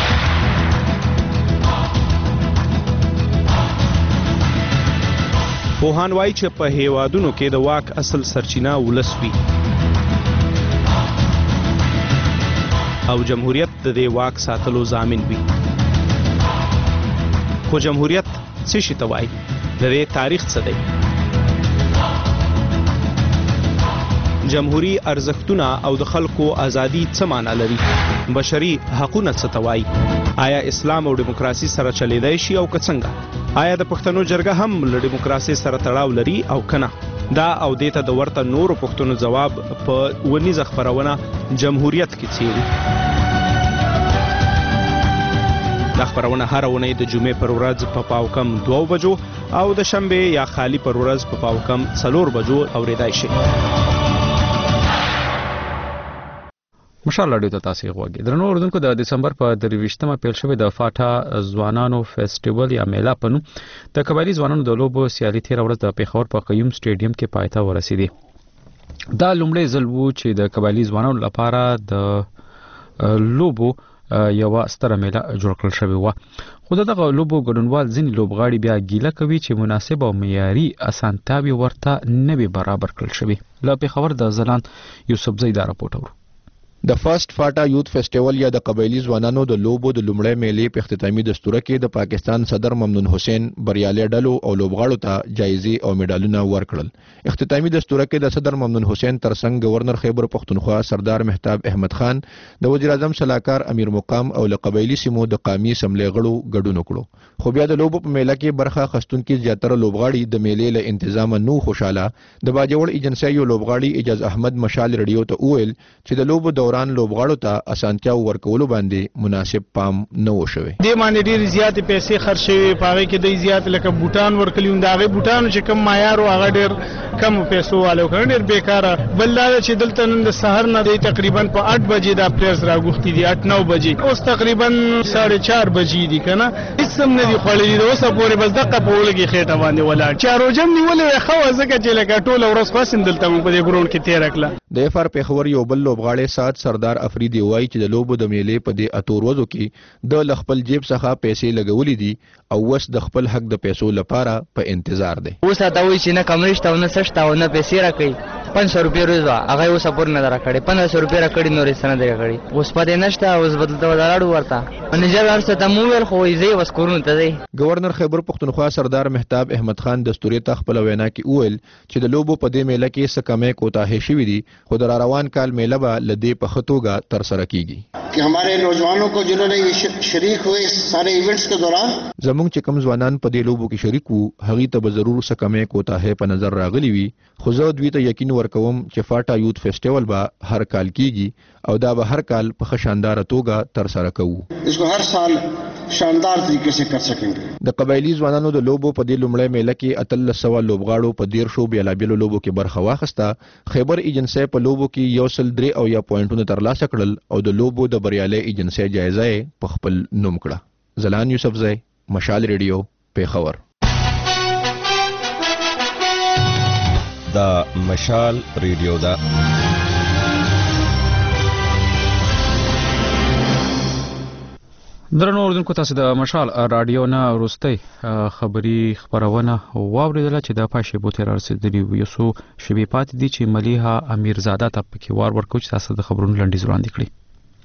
پوهان وایي چې په هیوادونو کې د واک اصل سرچینه ولس وي او جمهوریت د دې واک ساتلو ضامن وي. خو جمهوریت څه شي ته وایي؟ د دې تاریخ څه دی؟ جمهوری ارزښتونه او د خلکو ازادي څه معنا لري؟ بشري حقونه څه ته وایي؟ آیا اسلام او دیموکراسي سره چلیدای شي او که څنګه؟ آیا د پښتنو جرګه هم له دیموکراسي سره تړاو لري او کنه؟ دا او دې ته د ورته نورو پښتنو ځواب په ونیزه خپرونه جمهوریت کې څیړي. دا خپرونه هر اونۍ د جمعې پر ورځ په پاو کم دوه بجو او د شنبې یا خالی پر ورځ په پاو کم څلور بجو اوریدای شي. مشال راډیو ته تاسو غوږی درنو اوردونکو د دسمبر په درویشتمه پیل شوې د فاټا ځوانانو فیسټیوال یا میله په نوم د قبایلی ځوانانو د لوبو سیالي تېره ورځ د پیښور په قیوم سټیډیم کې پای ته ورسېدې. دا لومړی ځل و چې د قبایلی ځوانانو لپاره د لوبو یوه ستره میله جوړ کړل شوې وه. خو دغه لوبو ګډونوال ځینې لوبغاړي بیا ګیله کوي چې مناسب او معیاري اسانتیاوې ورته نه وي برابر کړل شوي. له پیښور د ځلاند یوسفزی دا راپورټ اورو. د فرست فاټا یوت فیسټیوال یا د قبایلی ځوانانو د لوبو د لومړی میلې په اختتامي دستوره کې د پاکستان صدر ممنون حسین بریالي ډلو او لوبغاړو ته جایزې او میډالونه ورکړل. اختتامي دستوره کې د صدر ممنون حسین ترڅنګ گورنر خیبر پختونخوا سردار مهتاب احمد خان، د وزیر اعظم صلاحکار امیر مقام او له قبایلی سیمو د قامي اسمبلی غړو ګډون وکړو. خو بیا د لوبو په میله کې برخه اخیستونکي زیاتره لوبغاړي د میلې له انتظام نو خوشاله. د باجوړ ایجنسی یو لوبغاړي اجاز احمد مشال ریډیو ته وویل چې د لوبو دوران لوبغاړو ته اسانتیا ورکولو باندې مناسب پام نه وشوي. د باندې ډیر زیات پیسې خرج شوي، پاره کې د زیات لکه بوټان ورکلیون، دا غي بوټانو چې کم معیار او هغه ډیر کم پیسو والو کړي، ډیر بیکاره. بل دا چې دلته نن د سحر نه دی تقریبا په اټ بجې دا پلیس راغوختي دي، اټ نو بجې، اوس تقریبا ساڑھے چار بجې دي کنه، هیڅ هم نه دی خړلې. اوس پورې بس دقه په ولګي خېټه باندې ولاړ چارو جم نیولې خو ځکه چې لکه ټول ورځ خاصم دلته په دې ګراوند کې تیر کړل. د اف ار پیښور یو بل لوبغاړی سات سردار افریدي وایي چې د لوبو د میلې په دې اتور ورځو کې د خپل جیب څخه پیسې لګولې دي او وس د خپل حق د پیسو لپاره په انتظار دی. اوس تا وایي چې نه کمرشت او نه سشت او نه پیسې راکړي. پنځه سو روپۍ روز وا هغه اوس پور نه راکړي، پنځه سو روپۍ راکړي نورې سند راکړي. اوس پدې نشته، اوس بدلته ولاړو ورته منیجر ورته ته مو ویل خو یې وس کورونه ته دی. گورنر خیبر پختونخوا سردار مهتاب احمد خان دستوري ته خپل وینا کې وویل چې د لوبو په دې میله کې څه کمې کوتاهۍ شوې دي، خو د روان کال میله به له دې په ښه توګه ترسره کیږي. कि हमारे नौजवानों को जिन्होंने ये शरीक हुए सारे इवेंट्स के दौरान زمونږ چې کوم ځوانان په دې لوبو کې شریک وو هغه ته به ضرور څه کمې کوتاهۍ په نظر راغلي وي، خو زه دوی ته یقین ورکوم چې فاټا یوت فیسټیوال به هر کال کیږي او دا به هر کال په ښه شاندار توګه ترسره کوو. इसको हर साल شاندار طریقے سے کر سکیں. د قبایلی ځوانانو د لوبو په دې لومړی میله کې اتلس سوه لوبغاړو په دیر شو بیلابیلو لوبو کې برخه واخیسته. خیبر ایجنسی په لوبو کې یو سل درې او یا پوینټونه ترلاسه کړل او د لوبو د بریالي ایجنسی جایزه یې په خپل نوم کړه. زلان یوسفزی، مشال ریډیو، پیښور. دا مشال ریډیو دا درنو اوردونکو، تاسو د مشال رادیو نه وروستۍ خبري خبرونه واوریدله چې د پاشي بوتر رسیدلی وي. سو شبي پات دي چې مليحه امیرزاده ته پکې وار ورکو چې تاسو د خبرونو لنډیز وړاندې کړی.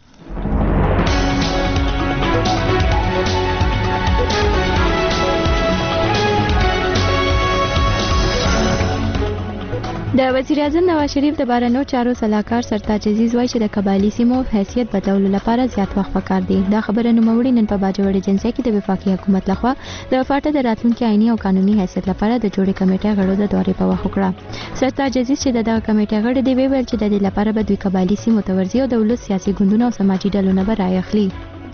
د وزیر اعظم نواز شریف د بهرنیو چارو سلاکار سرتاج عزیز وایي چې د قبایلی سیمو حیثیت بدلولو لپاره زیات وخت پکار دی. دا خبره نوموړي نن په باجوړ ایجنسی کې د وفاقي حکومت لخوا د فاټا د راتلونکي آئینی او قانوني حیثیت لپاره د جوړې کمیټې غړو د دورې په وخت وکړه. سرتاج عزیز چې دغه کمیټې غړي دی ویل چې د دې لپاره به دوی قبایلی سیمو ته ورځي او د ولس سیاسي ګوندونو او سماجي ډلو نه به رایه اخلي.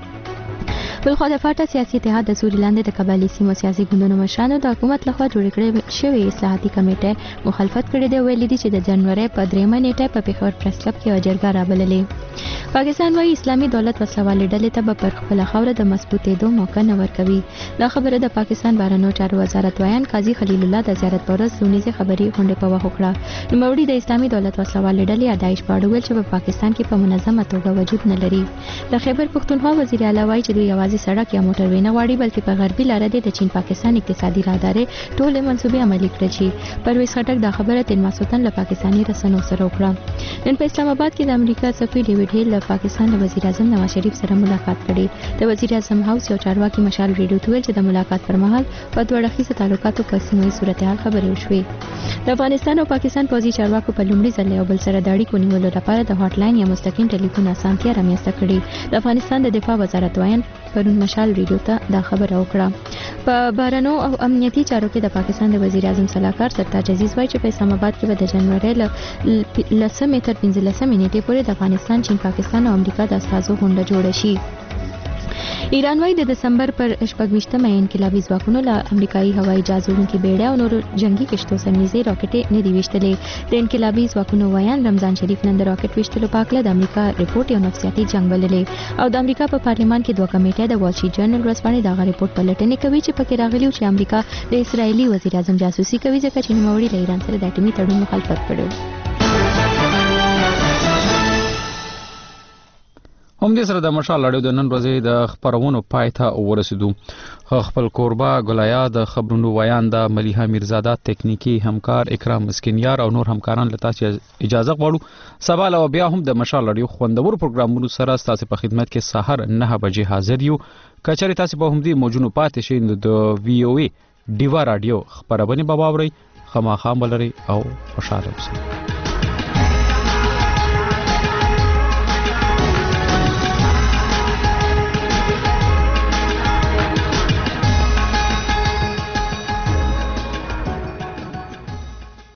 بلخو د فاټا سیاسي اتحاد د سوري لاندې د قبایلی سیمو سیاسي ګوندونو مشرانو د حکومت لخوا جوړ کړې شوې اصلاحاتي کمیټې مخالفت کړې دی. ویلي دي چې د جنوري په درېمه نیټه په پیښور پریس کلب کې یوه جرګه رابللې. پاکستان وايي اسلامي دولت وسلوالې ډلې ته به پر خپله خاوره د مضبوطېدو موقع نه ورکوي. دا خبره د پاکستان بهرنیو چارو وزارت ویان قاضي خلیل الله د زیارت په ورځ لونیزې خبري غونډې په وخت وکړه. نوموړي د اسلامي دولت وسلوالې ډلې ادعایش په اړه ویل چې په پاکستان کې په منظمه توګه وجود نه لري. د خیبر پښتونخوا وزیر اعلی وایي چې دوی یوازې سړک یا موټر نه واړي بلکې په غربي لاره د چین پاکستان اقتصادي راهدارې ټول منصوبې عملي کړې شي. پرویز خټک دا خبره تیر ماسوتن له پاکستاني رسنیو سره وکړه. نن په اسلام آباد کې د امریکا سفیر ډیوډ هیل له پاکستان د وزیر اعظم نواز شریف سره ملاقات کړې. د وزیر اعظم هاوس یو چارواکي مشال ریډیو ته ویل چې د ملاقات پر مهال په دوه اړخیزو تعلقاتو په سیمه ییز صورتحال خبرې وشوې. د افغانستان او پاکستان پوځي چارواکو په لومړي ځل یو بل سره د اړیکو نیولو لپاره د هاټ لاین یا مستقیم ټلیفون اسانتیا رامنځته کړې. د افغانستان د دفاع وزارت ویان پرون مشال ریډیو ته دا خبره وکړه. په بهرنیو او امنیتي چارو کې د پاکستان د وزیر اعظم سلاکار سرتاج عزیز وایي چې په اسلام آباد کې به د جنوري له لسمې تر پنځلسمې نیټې پورې د افغانستان، چین، پاکستان او امریکا د استازو غونډه جوړه شي. ایران وايي د دسمبر پر شپږویشتمه انقلابي ځواکونو له امریکایي هوایي جهاز وړونکي بیړۍ او نورو جنگي کشتو سره نږدې راکټې نه دي ویشتلې. د انقلابي ځواکونو ویان رمضان شریف نن د راکټ ویشتلو په هکله د امریکا رپورټ یو نفسیاتي جنګ بللی او د امریکا په پارلمان کې دوه کمیټې د وال سټریټ جرنل ورځپاڼې دغه رپورټ پلټنې کوي چې پکې راغلي چې امریکا د اسرایلي وزیر اعظم جاسوسي کوي ځکه چې نوموړي له ایران سره د اټومي تړون مخالفت کړی. هم دې سره د مشال اړیو د نن ورځې د خبرونو پای ته ورسېدو. خپل کوربه ګلایا د خبرونو ویانده ملیحه میرزاده تکنیکی همکار اکرام مسکینیار او نور همکاران له تاسو اجازه غواړو. سبا له بیا هم د مشال اړیو خوندور پروګرامونو سره تاسو په خدمت کې سحر نه بجې حاضر یو. کچاري تاسو په همدې موجونو پاتې شئ نو د وی او ای ډیوا رادیو خبرونه به واورئ. خامخا ملري او خوشاله اوسئ.